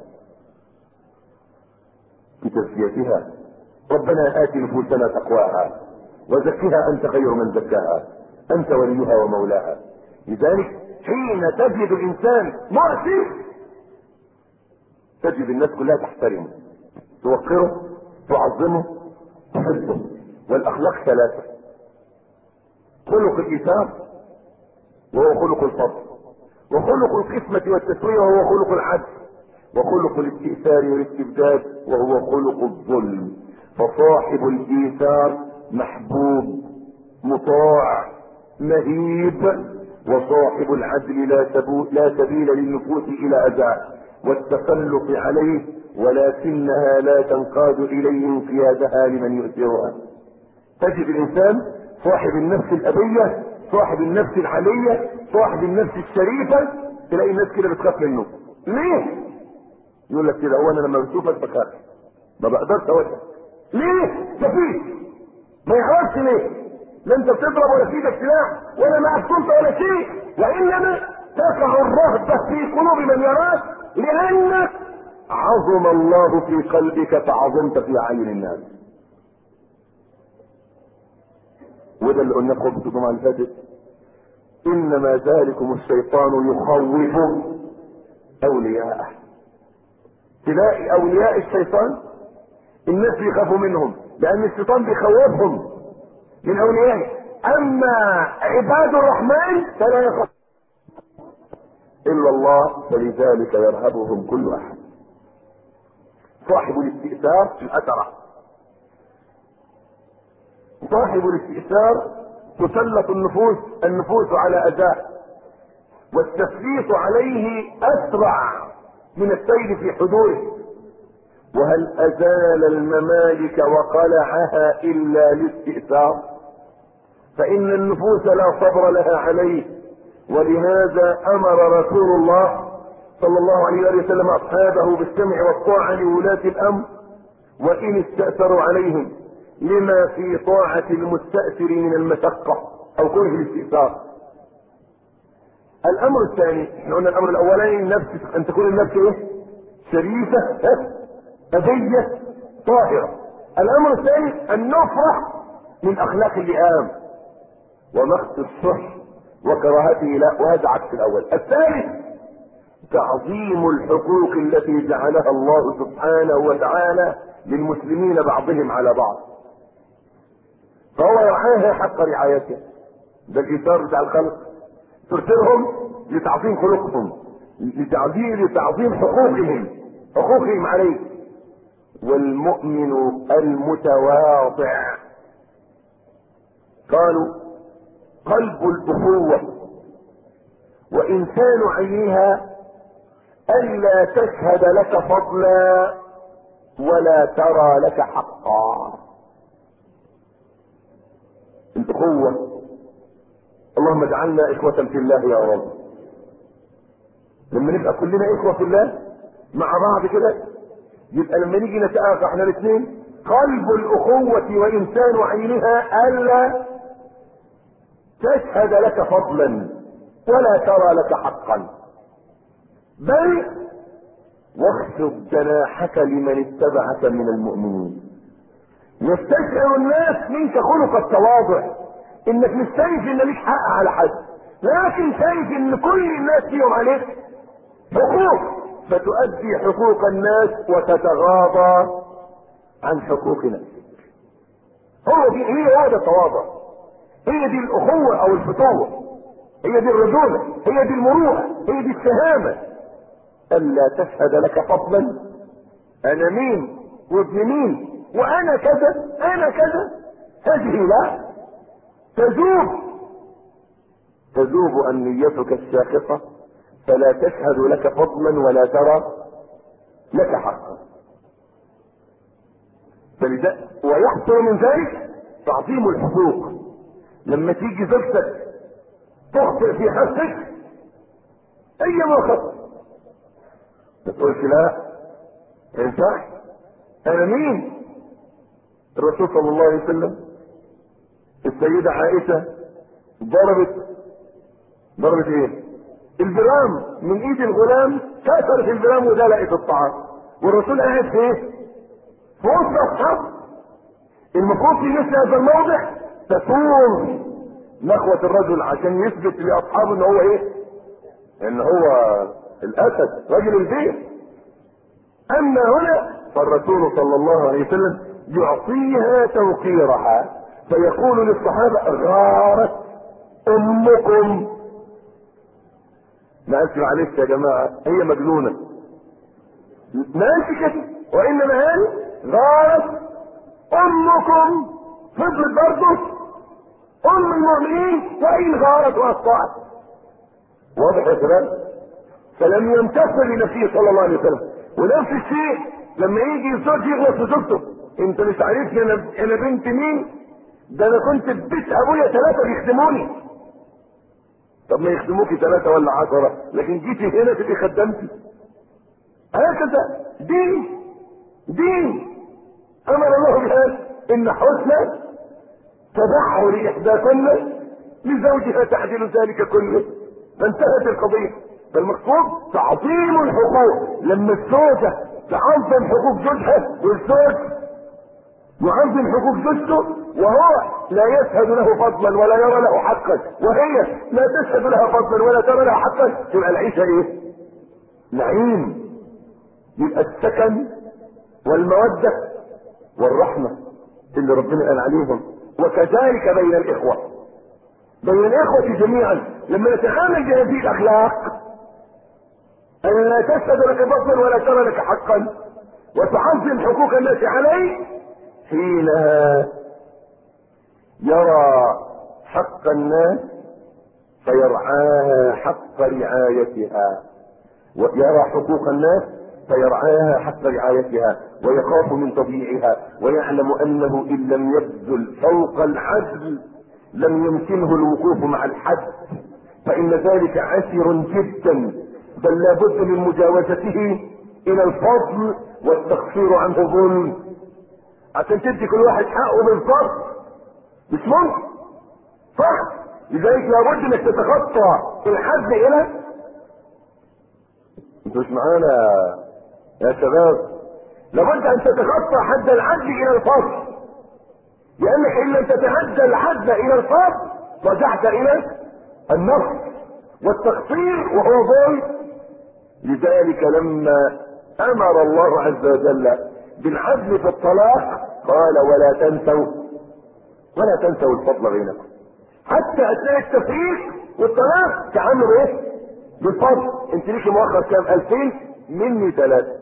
في تزكيتها. ربنا آت نفوسنا تقواها وزكها انت خير من زكاها انت وليها ومولاها. لذلك حين تجد الانسان مؤثر تجد الناس كلها تحترمه، توقره، تعظمه، تحبه. والاخلاق ثلاثة: خلق الايثار وهو خلق الفضل، وخلق القسمة والتسوية وهو خلق العدل، وخلق الاستئثار والاستبداد وهو خلق الظلم. فصاحب الايثار محبوب مطاع مهيب، وصاحب العدل لا, لا سبيل للنفوس الى اذاه والتسلط عليه، ولكنها لا تنقاد اليه انقيادها لمن يؤثرها. تجد الانسان صاحب النفس الابية، صاحب النفس العلية، صاحب النفس الشريفة، تلاقي الناس كده بتخاف منه. ليه؟ يقول لك كده: هو انا لما بشوفك بخاف ما بقدرش اوجهك. ليه؟ مفيش. ما يعرفش ليه؟ لا انت بتضرب ولا في ايدك سلاح ولا معك سلطة ولا شيء، وانما تقع الرهبة في قلوب من يراك لانك عظم الله في قلبك فعظمت في عين الناس. وده اللي قلنا خطبة الجمعة اللي فاتت: انما ذلكم الشيطان يخوف اولياءه. تلاقي اولياء الشيطان الناس بيخافوا منهم لان الشيطان بيخوفهم من اوليائه، اما عباد الرحمن فلا يخاف الا الله، فلذلك يرهبهم كل احد. صاحب الاستئثار الأثرة، صاحب الاستئثار تسلط النفوس النفوس على أذاه، والتسليط عليه أسرع من السير في حدوده. وهل أزال الممالك وقلعها إلا الاستئثار؟ فإن النفوس لا صبر لها عليه، ولهذا أمر رسول الله صلى الله عليه وسلم أصحابه بالسمع والطاعة لولاة الأمر وإن استأثروا عليهم، لما في طاعة المستأثر من المشقة أو كره الاستئثار. الأمر الثاني، احنا قلنا الأمر الأولاني النفس، أن تكون النفس إيه؟ شريفة أذية طاهرة. الأمر الثاني أن نفرح من أخلاق اللئام ومقت الصح وكراهته لا، وهذا عكس الأول. الثالث تعظيم الحقوق التي جعلها الله سبحانه وتعالى للمسلمين بعضهم على بعض، فهو يرعاها حق رعايته. ده الإيثار بتاع الخلق، ترسلهم لتعظيم خلقهم، لتعظيم لتعظيم حقوقهم حقوقهم عليه. والمؤمن المتواضع قالوا قلب الأخوة وإنسان عينها ألا تشهد لك فضلا ولا ترى لك حقا. الأخوة، اللهم اجعلنا إخوة في الله يا رب. لما نبقى كلنا إخوة في الله مع بعض كده، يبقى لما نيجي نتآخى احنا الاثنين، قلب الأخوة وإنسان عينها ألا تشهد لك فضلا ولا ترى لك حقا، بل واخفض جناحك لمن اتبعك من المؤمنين. يستشعر الناس منك خلق التواضع، انك مش شايف ان ليك حق على حد، لكن شايف ان كل الناس فيهم عليك حقوق، فتؤدي حقوق الناس وتتغاضى عن حقوق نفسك. هو دي هي هو ده التواضع، هي دي الاخوة او الفتوة، هي دي الرجولة، هي دي المروءة، هي دي الشهامة. الا تشهد لك فضلا، انا مين وابن مين وانا كذا انا كذا، هذه لا تذوب تذوب أنيتك الساخطة، فلا تشهد لك فضلا ولا ترى لك حقا. ويحصل من ذلك تعظيم الحقوق. لما تيجي زوجتك تخطئ في حقك اي ما خطأ، ما تقولش لا ما ينفعش، انا مين؟ الرسول صلى الله عليه وسلم السيدة عائشة ضربت ضربت ايه؟ البرام من ايد الغلام، كسرت البرام ودلقت الطعام، والرسول قاعد في ايه؟ في وسط اصحابه. المفروض في مثل هذا الموضع تثور نخوة الرجل عشان يثبت لاصحابه ان هو ايه؟ ان هو الاسد رجل البيت. اما هنا فالرسول صلى الله عليه وسلم يعطيها توقيرها، فيقول للصحابة غارت امكم. ما قالش معلش يا جماعة هي مجنونة، ما قالش كده، وانما قال غارت امكم، فضلت برضه ام المؤمنين وان غارت واخطأت. واضح يا شباب؟ فلم يمتثل لنفسه صلى الله عليه وسلم. ونفس الشيء لما يجي الزوج يغلط في زوجته، انت مش عارفني انا انا بنت مين؟ ده انا كنت في بيت ابويا ثلاثة بيخدموني. طب ما يخدموكي ثلاثة ولا عشرة، لكن جيتي هنا تبقي خدمتي. هكذا دين دين امر الله بهذا، ان حسن تبعه لاحداثن لزوجها تعدل ذلك كله، فانتهت القضية. فالمقصود تعظيم الحقوق. لما الزوجة تعظم حقوق زوجها والزوج يعظم حقوق زوجته وهو لا يشهد له فضلا ولا يرى له حقا، وهي لا تشهد لها فضلا ولا ترى لها حقا، تبقى العيشه ايه؟ نعيم. يبقى السكن والموده والرحمه اللي ربنا قال عليهم. وكذلك بين الاخوه، بين الاخوه جميعا لما نتعامل بهذه الاخلاق، ان لا تشهد لك فضلا ولا ترى لك حقا وتعظم حقوق الناس عليك، حينها يرى حق الناس فيرعاها حق رعايتها، ويرى حقوق الناس فيرعاها حق رعايتها، ويخاف من تضييعها، ويعلم انه ان لم يبذل فوق العدل لم يمكنه الوقوف مع الحد، فان ذلك عسر جدا، بل لابد من مجاوزته الى الفضل والتقصير عنه ظلم، عشان تدي كل واحد حقه بالفضل. مش ممكن، صح؟ لذلك لابد انك تتخطى الحد الى، انتوا مش معانا يا شباب؟ لابد ان تتخطى حد العدل الى الفضل، لانك ان لم تتعدى الحد الى الفضل رجعت الى النقص والتقصير وهو ظلم. لذلك لما امر الله عز وجل بالعدل في الطلاق قال ولا تنسوا ولا تنسوا الفضل بينكم، حتى اثناء التفريق والطلاق تعاملوا ايه؟ بالفضل. انت ليكي مؤخر كام؟ ألفين، مني ثلاثة.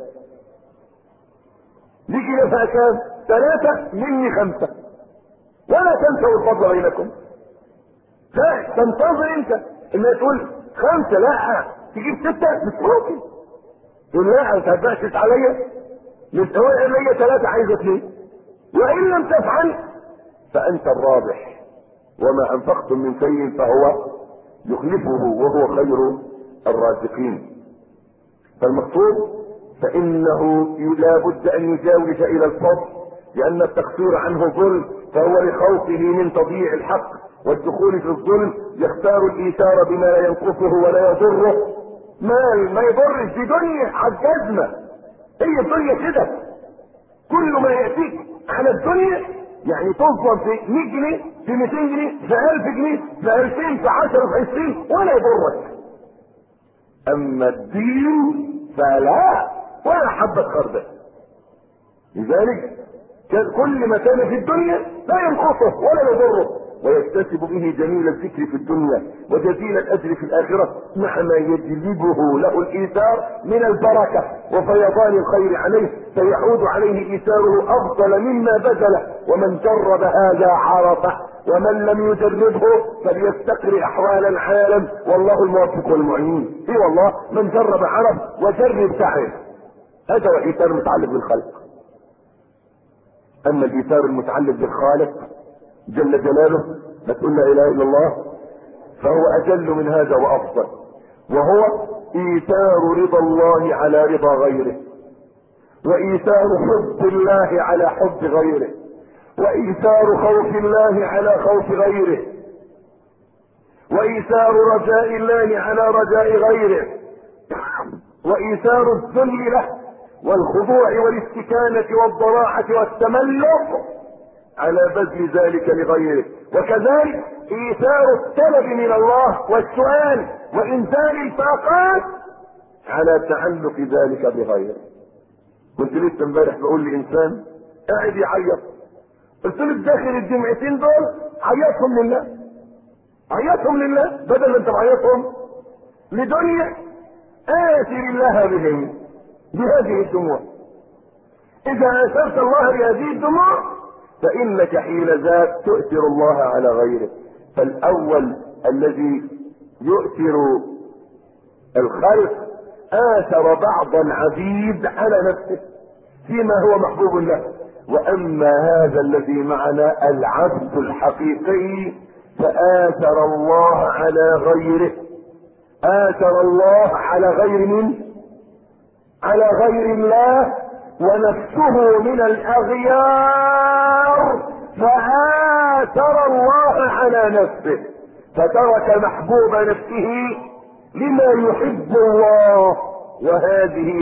ليكي نفع كام؟ ثلاثة، مني خمسة. ولا تنسوا الفضل بينكم. لا تنتظر انت انها تقول خمسة، لا تجيب ستة، مش ممكن. تقول لا انت هتبقشت عليا، مش هو ليا ثلاثة عايزة اثنين، وان لم تفعل فانت الرابح، وما انفقتم من شيء فهو يخلفه وهو خير الرازقين. فالمقصود فانه لا بد ان يجاوز الى الفضل، لان التقصير عنه ظلم، فهو لخوفه من تضييع الحق والدخول في الظلم يختار الايثار بما لا ينقصه ولا يضره. مال ما يضرش، دي دنيا عجزنا، هي الدنيا كده، كل ما ياتيك على الدنيا يعني تظلم في مية جنيه، في ميتين جنيه، في ألف جنيه، في ألفين، في عشرة، في عشرين، ولا يضرك. اما الدين فلا، ولا حبة خردل. لذلك كل ما كان في الدنيا لا ينقصه ولا يضره، ويكتسب به جميل الذكر في الدنيا وجزيل الاجر في الاخره، مع ما يجلبه له الايثار من البركه وفيضان الخير عليه، فيعود عليه ايثاره افضل مما بذله. ومن جرب هذا عرفه، ومن لم يجربه فليستقر احوال العالم، والله الموفق والمعين. اي والله، من جرب عرف، وجرب تعرف. هذا هو الايثار المتعلق بالخلق. اما الايثار المتعلق بالخالق جل جلاله، ما تقول لا اله الا الله، فهو اجل من هذا وافضل، وهو ايثار رضا الله على رضا غيره، وايثار حب الله على حب غيره، وايثار خوف الله على خوف غيره، وايثار رجاء الله على رجاء غيره، وايثار الذل له والخضوع والاستكانة والضراعة والتملق على بذل ذلك لغيره، وكذلك ايثار الطلب من الله والسؤال وانزال الفاقات على تعلق ذلك بغيره. كنت لسه امبارح بقول لانسان قاعد يعيط، قلت له داخل الجمعتين دول عيطهم لله، عيطهم لله بدل ما انت معيطهم لدنيا، آثر الله بهم بهذه الدموع. اذا اثرت الله بهذه الدموع فانك حين ذاك تؤثر الله على غيره. فالاول الذي يؤثر الخلق اثر بعض العبيد على نفسه فيما هو محبوب له، واما هذا الذي معنا العبد الحقيقي فاثر الله على غيره، اثر الله على غير من على غير الله، ونفسه من الاغيار فآثر الله على نفسه، فترك محبوب نفسه لما يحب الله، وهذه